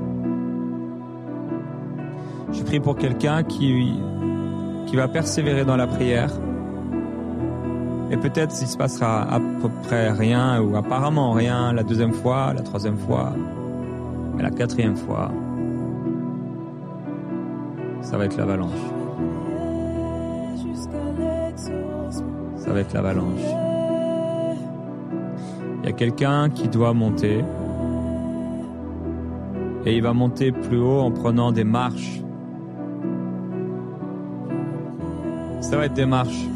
Je prie pour quelqu'un qui va persévérer dans la prière. Et peut-être s'il se passera à peu près rien ou apparemment rien la 2e fois, la 3e fois, mais la 4e fois, ça va être l'avalanche. Ça va être l'avalanche. Il y a quelqu'un qui doit monter et il va monter plus haut en prenant des marches. Ça va être des marches.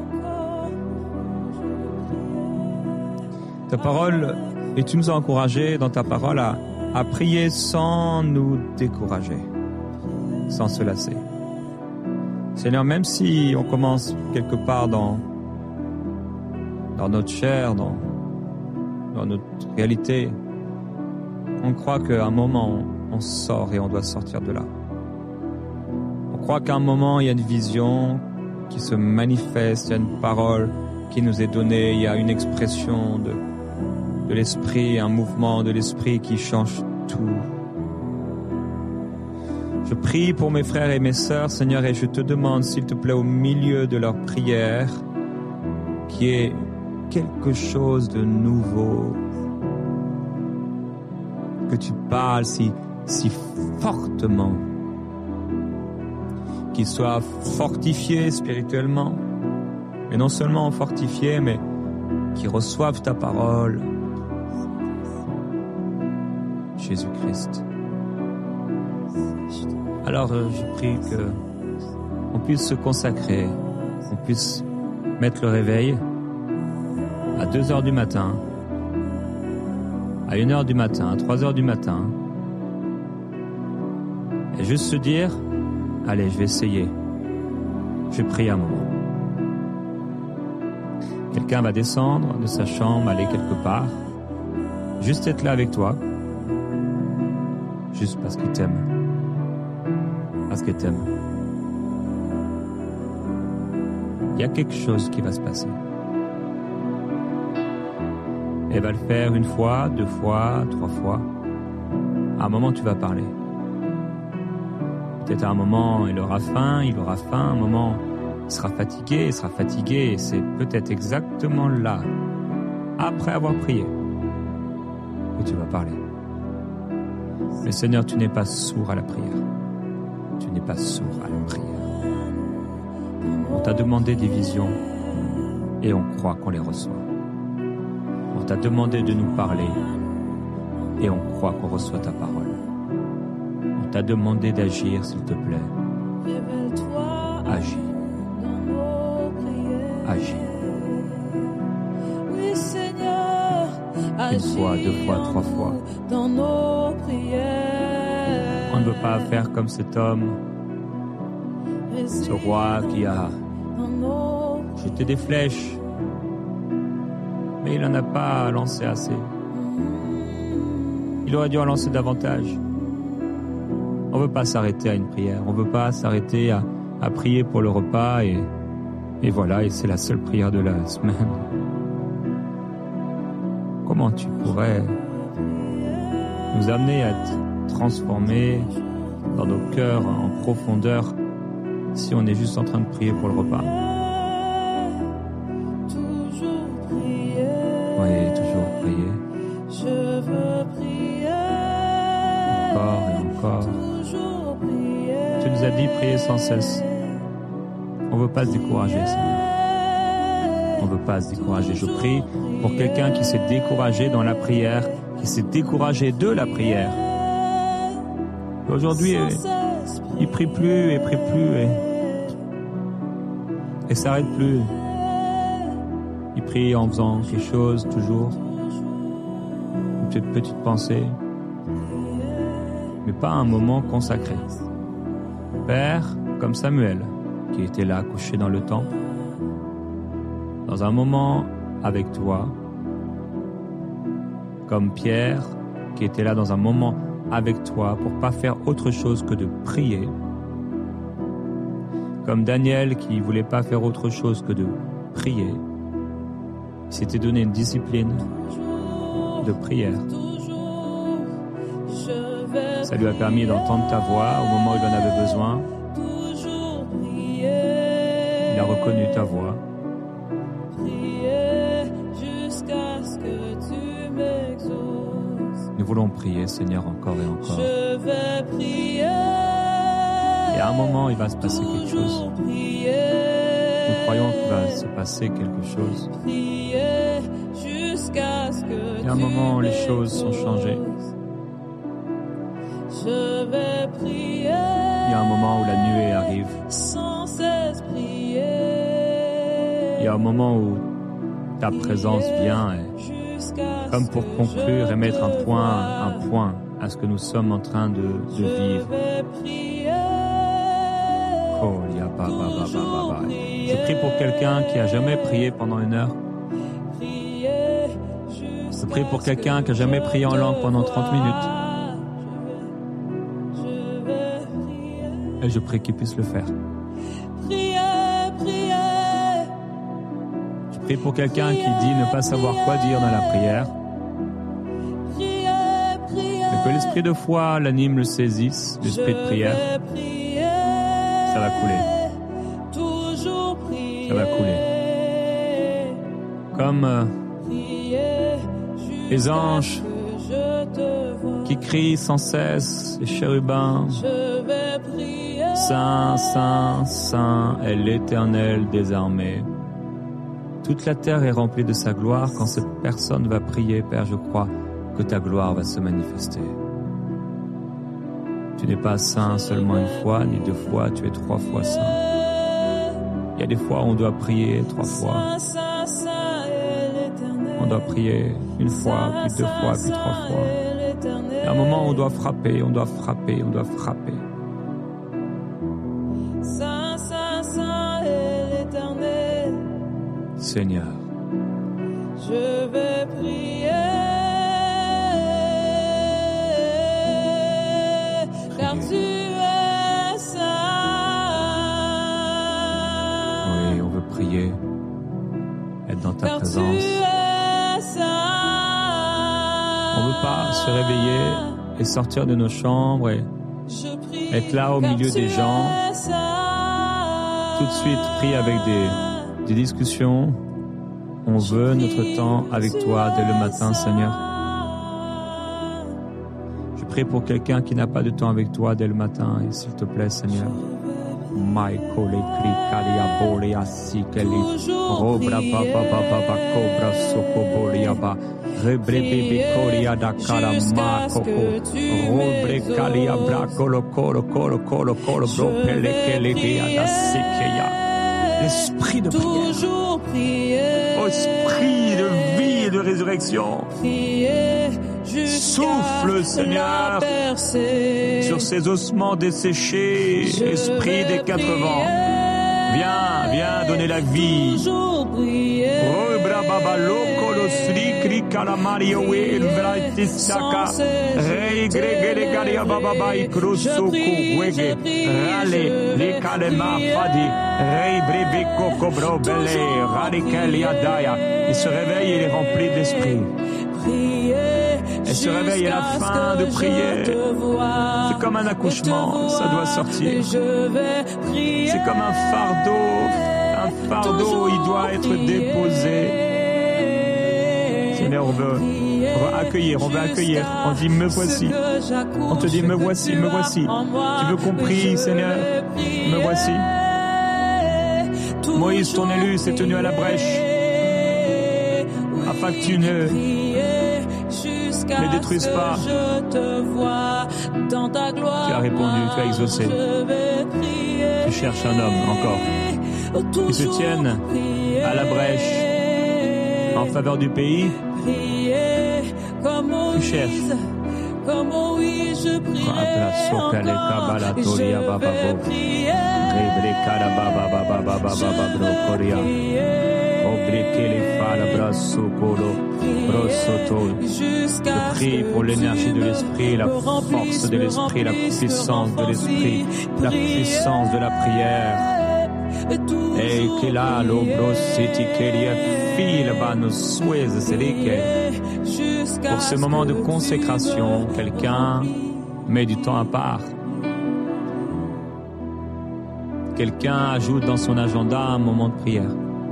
Ta parole, et tu nous as encouragés dans ta parole à prier sans nous décourager, sans se lasser. Seigneur, même si on commence quelque part dans notre chair, dans notre réalité, on croit qu'à un moment, on sort et on doit sortir de là. On croit qu'à un moment, il y a une vision qui se manifeste, il y a une parole qui nous est donnée, il y a une expression de l'Esprit, un mouvement de l'Esprit qui change tout. Je prie pour mes frères et mes sœurs, Seigneur, et je te demande, s'il te plaît, au milieu de leur prière, qu'il y ait quelque chose de nouveau, que tu parles si fortement, qu'ils soient fortifiés spirituellement, mais non seulement fortifiés, mais qu'ils reçoivent ta parole, Jésus-Christ. Alors je prie qu'on puisse se consacrer, qu'on puisse mettre le réveil à 2h du matin, à 1h du matin, à 3h du matin, et juste se dire, allez, je vais essayer, je vais prier un moment. Quelqu'un va descendre de sa chambre, aller quelque part, juste être là avec toi, juste parce qu'il t'aime. Parce qu'il t'aime. Il y a quelque chose qui va se passer. Elle va le faire 1 fois, 2 fois, 3 fois. À un moment, tu vas parler. Peut-être à un moment, il aura faim. À un moment, il sera fatigué. Et c'est peut-être exactement là, après avoir prié, que tu vas parler. Mais Seigneur, tu n'es pas sourd à la prière. Tu n'es pas sourd à la prière. On t'a demandé des visions et on croit qu'on les reçoit. On t'a demandé de nous parler et on croit qu'on reçoit ta parole. On t'a demandé d'agir, s'il te plaît. Agis. Agis. Oui, Seigneur, 1 fois, 2 fois, 3 fois. Dans nos prières. On ne veut pas faire comme cet homme, ce roi qui a jeté des flèches, mais il n'en a pas lancé assez. Il aurait dû en lancer davantage. On ne veut pas s'arrêter à une prière, on ne veut pas s'arrêter à prier pour le repas et voilà, et c'est la seule prière de la semaine. Comment tu pourrais nous amener à être transformés dans nos cœurs en profondeur si on est juste en train de prier pour le repas? Oui, toujours prier. Je veux prier. Encore et encore. Tu nous as dit prier sans cesse. On ne veut pas se décourager, Seigneur. On ne veut pas se décourager. Je prie pour quelqu'un qui s'est découragé dans la prière, qui s'est découragé de la prière. Aujourd'hui, il prie plus et s'arrête plus. Il prie en faisant quelque chose, toujours. Une petite pensée. Mais pas un moment consacré. Père, comme Samuel, qui était là, couché dans le temple, dans un moment avec toi, comme Pierre, qui était là dans un moment avec toi pour pas faire autre chose que de prier, comme Daniel qui voulait pas faire autre chose que de prier. Il s'était donné une discipline de prière. Ça lui a permis d'entendre ta voix au moment où il en avait besoin. Il a reconnu ta voix. Nous voulons prier, Seigneur, encore et encore. Et à un moment, il va se passer quelque chose. Nous croyons qu'il va se passer quelque chose. Et à un moment, les choses sont changées. Il y a un moment où la nuée arrive. Il y a un moment où ta présence vient et comme pour conclure et mettre un point à ce que nous sommes en train de vivre. Je prie pour quelqu'un qui a jamais prié pendant 1 heure. Je prie pour quelqu'un qui a jamais prié en langue pendant 30 minutes. Et je prie qu'il puisse le faire. Je prie pour quelqu'un qui dit ne pas savoir quoi dire dans la prière. Que l'esprit de foi l'anime, le saisisse, l'esprit de prière, ça va couler. Ça va couler. Comme les anges qui crient sans cesse, les chérubins, Saint, Saint, Saint est l'Éternel des armées. Toute la terre est remplie de sa gloire. Quand cette personne va prier, Père, je crois que ta gloire va se manifester. Tu n'es pas saint seulement une fois, ni 2 fois, tu es 3 fois saint. Il y a des fois où on doit prier 3 fois. On doit prier 1 fois, puis 2 fois, puis 3 fois. Il y a un moment où on doit frapper, on doit frapper, on doit frapper. Seigneur, je vais prier, car tu es saint. Oui, on veut prier, être dans ta Car présence. tu es saint. On ne veut pas se réveiller et sortir de nos chambres et Je prie, être là au car milieu tu des gens. es saint. Tout de suite prier avec des discussions. On veut notre temps avec toi dès le matin, Seigneur. Je prie pour quelqu'un qui n'a pas de temps avec toi dès le matin, et s'il te plaît, Seigneur. L'esprit de prière. Toujours prier. Oh, esprit de vie et de résurrection. Prier jusqu'à Souffle, Seigneur, la percée. sur ces ossements desséchés, Je esprit vais des 4 prier. vents. Viens, viens donner la vie. Toujours prier. Il se réveille et il est rempli de l'esprit. Elle se réveille à la fin de prier. C'est comme un accouchement, ça doit sortir. C'est comme un fardeau, il doit être déposé. Seigneur, on veut accueillir. On dit, me voici. On te dit, me voici. Tu veux qu'on prie, Seigneur? Me voici. Moïse, ton élu, s'est tenu à la brèche afin que tu ne détruises pas. Tu as répondu, tu as exaucé. Tu cherches un homme encore qui se tienne à la brèche en faveur du pays. Tu cherches. Comme Moïse, je priais encore. Je vais prier. Je prie pour l'énergie de l'esprit, la force de l'esprit, la puissance de l'esprit, la puissance de la prière. Et que là, pour ce moment de consécration, quelqu'un met du temps à part. Quelqu'un ajoute dans son agenda un moment de prière.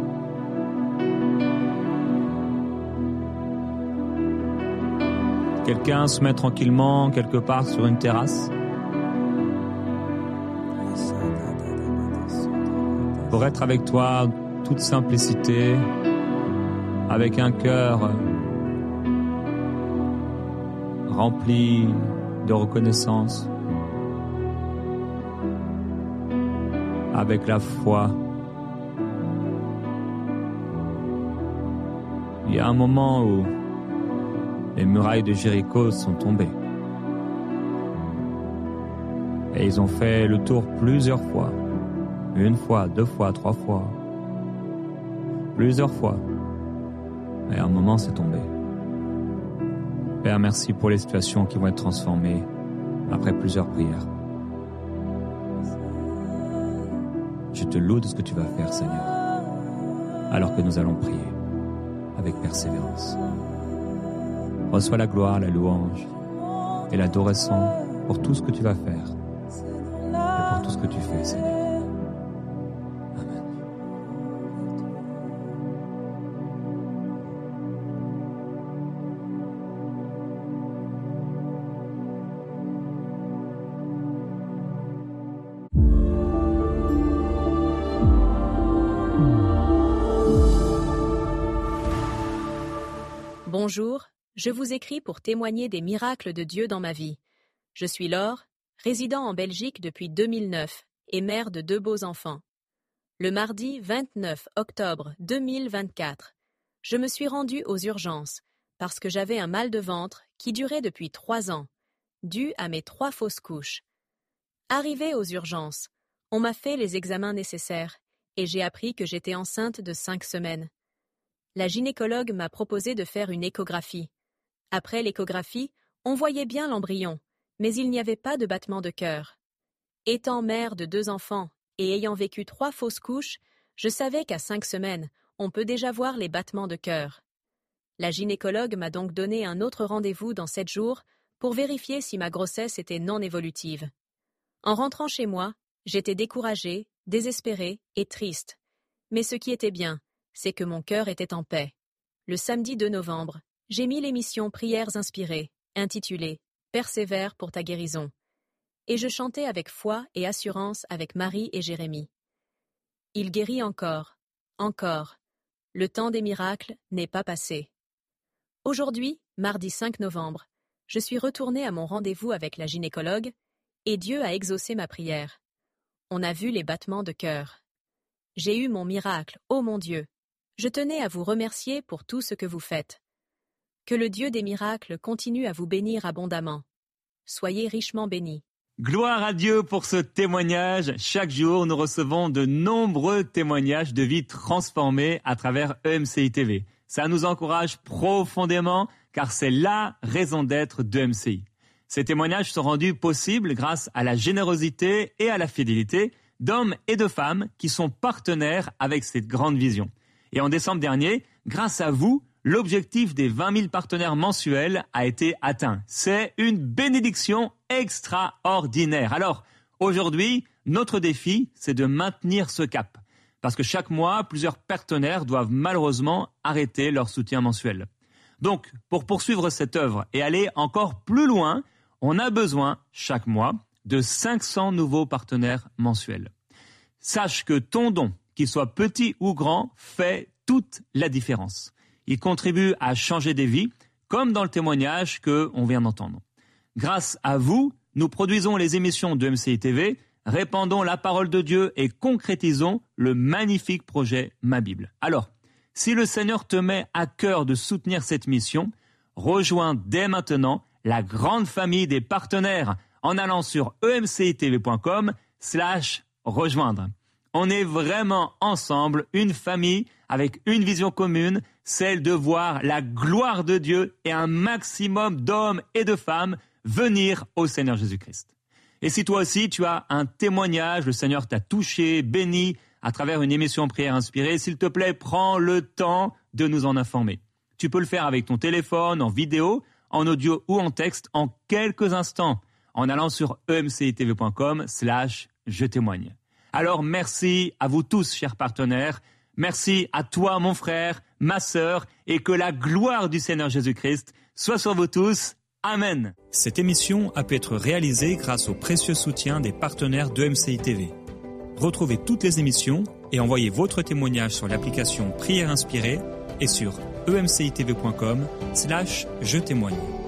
Quelqu'un se met tranquillement quelque part sur une terrasse pour être avec toi, toute simplicité, avec un cœur rempli de reconnaissance, avec la foi. Il y a un moment où les murailles de Jéricho sont tombées. Et ils ont fait le tour plusieurs fois. 1 fois, 2 fois, 3 fois. Plusieurs fois. Et à un moment, c'est tombé. Père, merci pour les situations qui vont être transformées après plusieurs prières. Je te loue de ce que tu vas faire, Seigneur, alors que nous allons prier avec persévérance. Reçois la gloire, la louange. et l'adoration pour tout ce que tu vas faire et pour tout ce que tu fais, Seigneur. Amen. Bonjour, je vous écris pour témoigner des miracles de Dieu dans ma vie. Je suis Laure, résident en Belgique depuis 2009 et mère de 2 beaux enfants. Le mardi 29 octobre 2024, je me suis rendue aux urgences parce que j'avais un mal de ventre qui durait depuis 3 ans, dû à mes 3 fausses couches. Arrivée aux urgences, on m'a fait les examens nécessaires et j'ai appris que j'étais enceinte de 5 semaines. La gynécologue m'a proposé de faire une échographie. Après l'échographie, on voyait bien l'embryon, mais il n'y avait pas de battement de cœur. Étant mère de 2 enfants et ayant vécu 3 fausses couches, je savais qu'à 5 semaines, on peut déjà voir les battements de cœur. La gynécologue m'a donc donné un autre rendez-vous dans 7 jours pour vérifier si ma grossesse était non évolutive. En rentrant chez moi, j'étais découragée, désespérée et triste. Mais ce qui était bien, c'est que mon cœur était en paix. Le samedi 2 novembre, j'ai mis l'émission Prières inspirées, intitulée « Persévère pour ta guérison ». Et je chantais avec foi et assurance avec Marie et Jérémie. Il guérit encore, encore. Le temps des miracles n'est pas passé. Aujourd'hui, mardi 5 novembre, je suis retournée à mon rendez-vous avec la gynécologue et Dieu a exaucé ma prière. On a vu les battements de cœur. J'ai eu mon miracle, ô mon Dieu. Je tenais à vous remercier pour tout ce que vous faites. Que le Dieu des miracles continue à vous bénir abondamment. Soyez richement bénis. Gloire à Dieu pour ce témoignage. Chaque jour, nous recevons de nombreux témoignages de vie transformées à travers EMCI TV. Ça nous encourage profondément car c'est la raison d'être d'EMCI. Ces témoignages sont rendus possibles grâce à la générosité et à la fidélité d'hommes et de femmes qui sont partenaires avec cette grande vision. Et en décembre dernier, grâce à vous, l'objectif des 20 000 partenaires mensuels a été atteint. C'est une bénédiction extraordinaire. Alors, aujourd'hui, notre défi, c'est de maintenir ce cap. Parce que chaque mois, plusieurs partenaires doivent malheureusement arrêter leur soutien mensuel. Donc, pour poursuivre cette œuvre et aller encore plus loin, on a besoin, chaque mois, de 500 nouveaux partenaires mensuels. Sache que ton don, qu'il soit petit ou grand, fait toute la différence. Il contribue à changer des vies, comme dans le témoignage qu'on vient d'entendre. Grâce à vous, nous produisons les émissions de EMCI TV, répandons la parole de Dieu et concrétisons le magnifique projet Ma Bible. Alors, si le Seigneur te met à cœur de soutenir cette mission, rejoins dès maintenant la grande famille des partenaires en allant sur emcitv.com/rejoindre. On est vraiment ensemble, une famille avec une vision commune, celle de voir la gloire de Dieu et un maximum d'hommes et de femmes venir au Seigneur Jésus-Christ. Et si toi aussi tu as un témoignage, le Seigneur t'a touché, béni à travers une émission Prière inspirée, s'il te plaît, prends le temps de nous en informer. Tu peux le faire avec ton téléphone, en vidéo, en audio ou en texte en quelques instants en allant sur emcitv.com/je-témoigne. Alors merci à vous tous, chers partenaires. Merci à toi, mon frère, ma sœur, et que la gloire du Seigneur Jésus-Christ soit sur vous tous. Amen. Cette émission a pu être réalisée grâce au précieux soutien des partenaires d'EMCI TV. Retrouvez toutes les émissions et envoyez votre témoignage sur l'application Prière inspirée et sur emcitv.com/je-témoigne.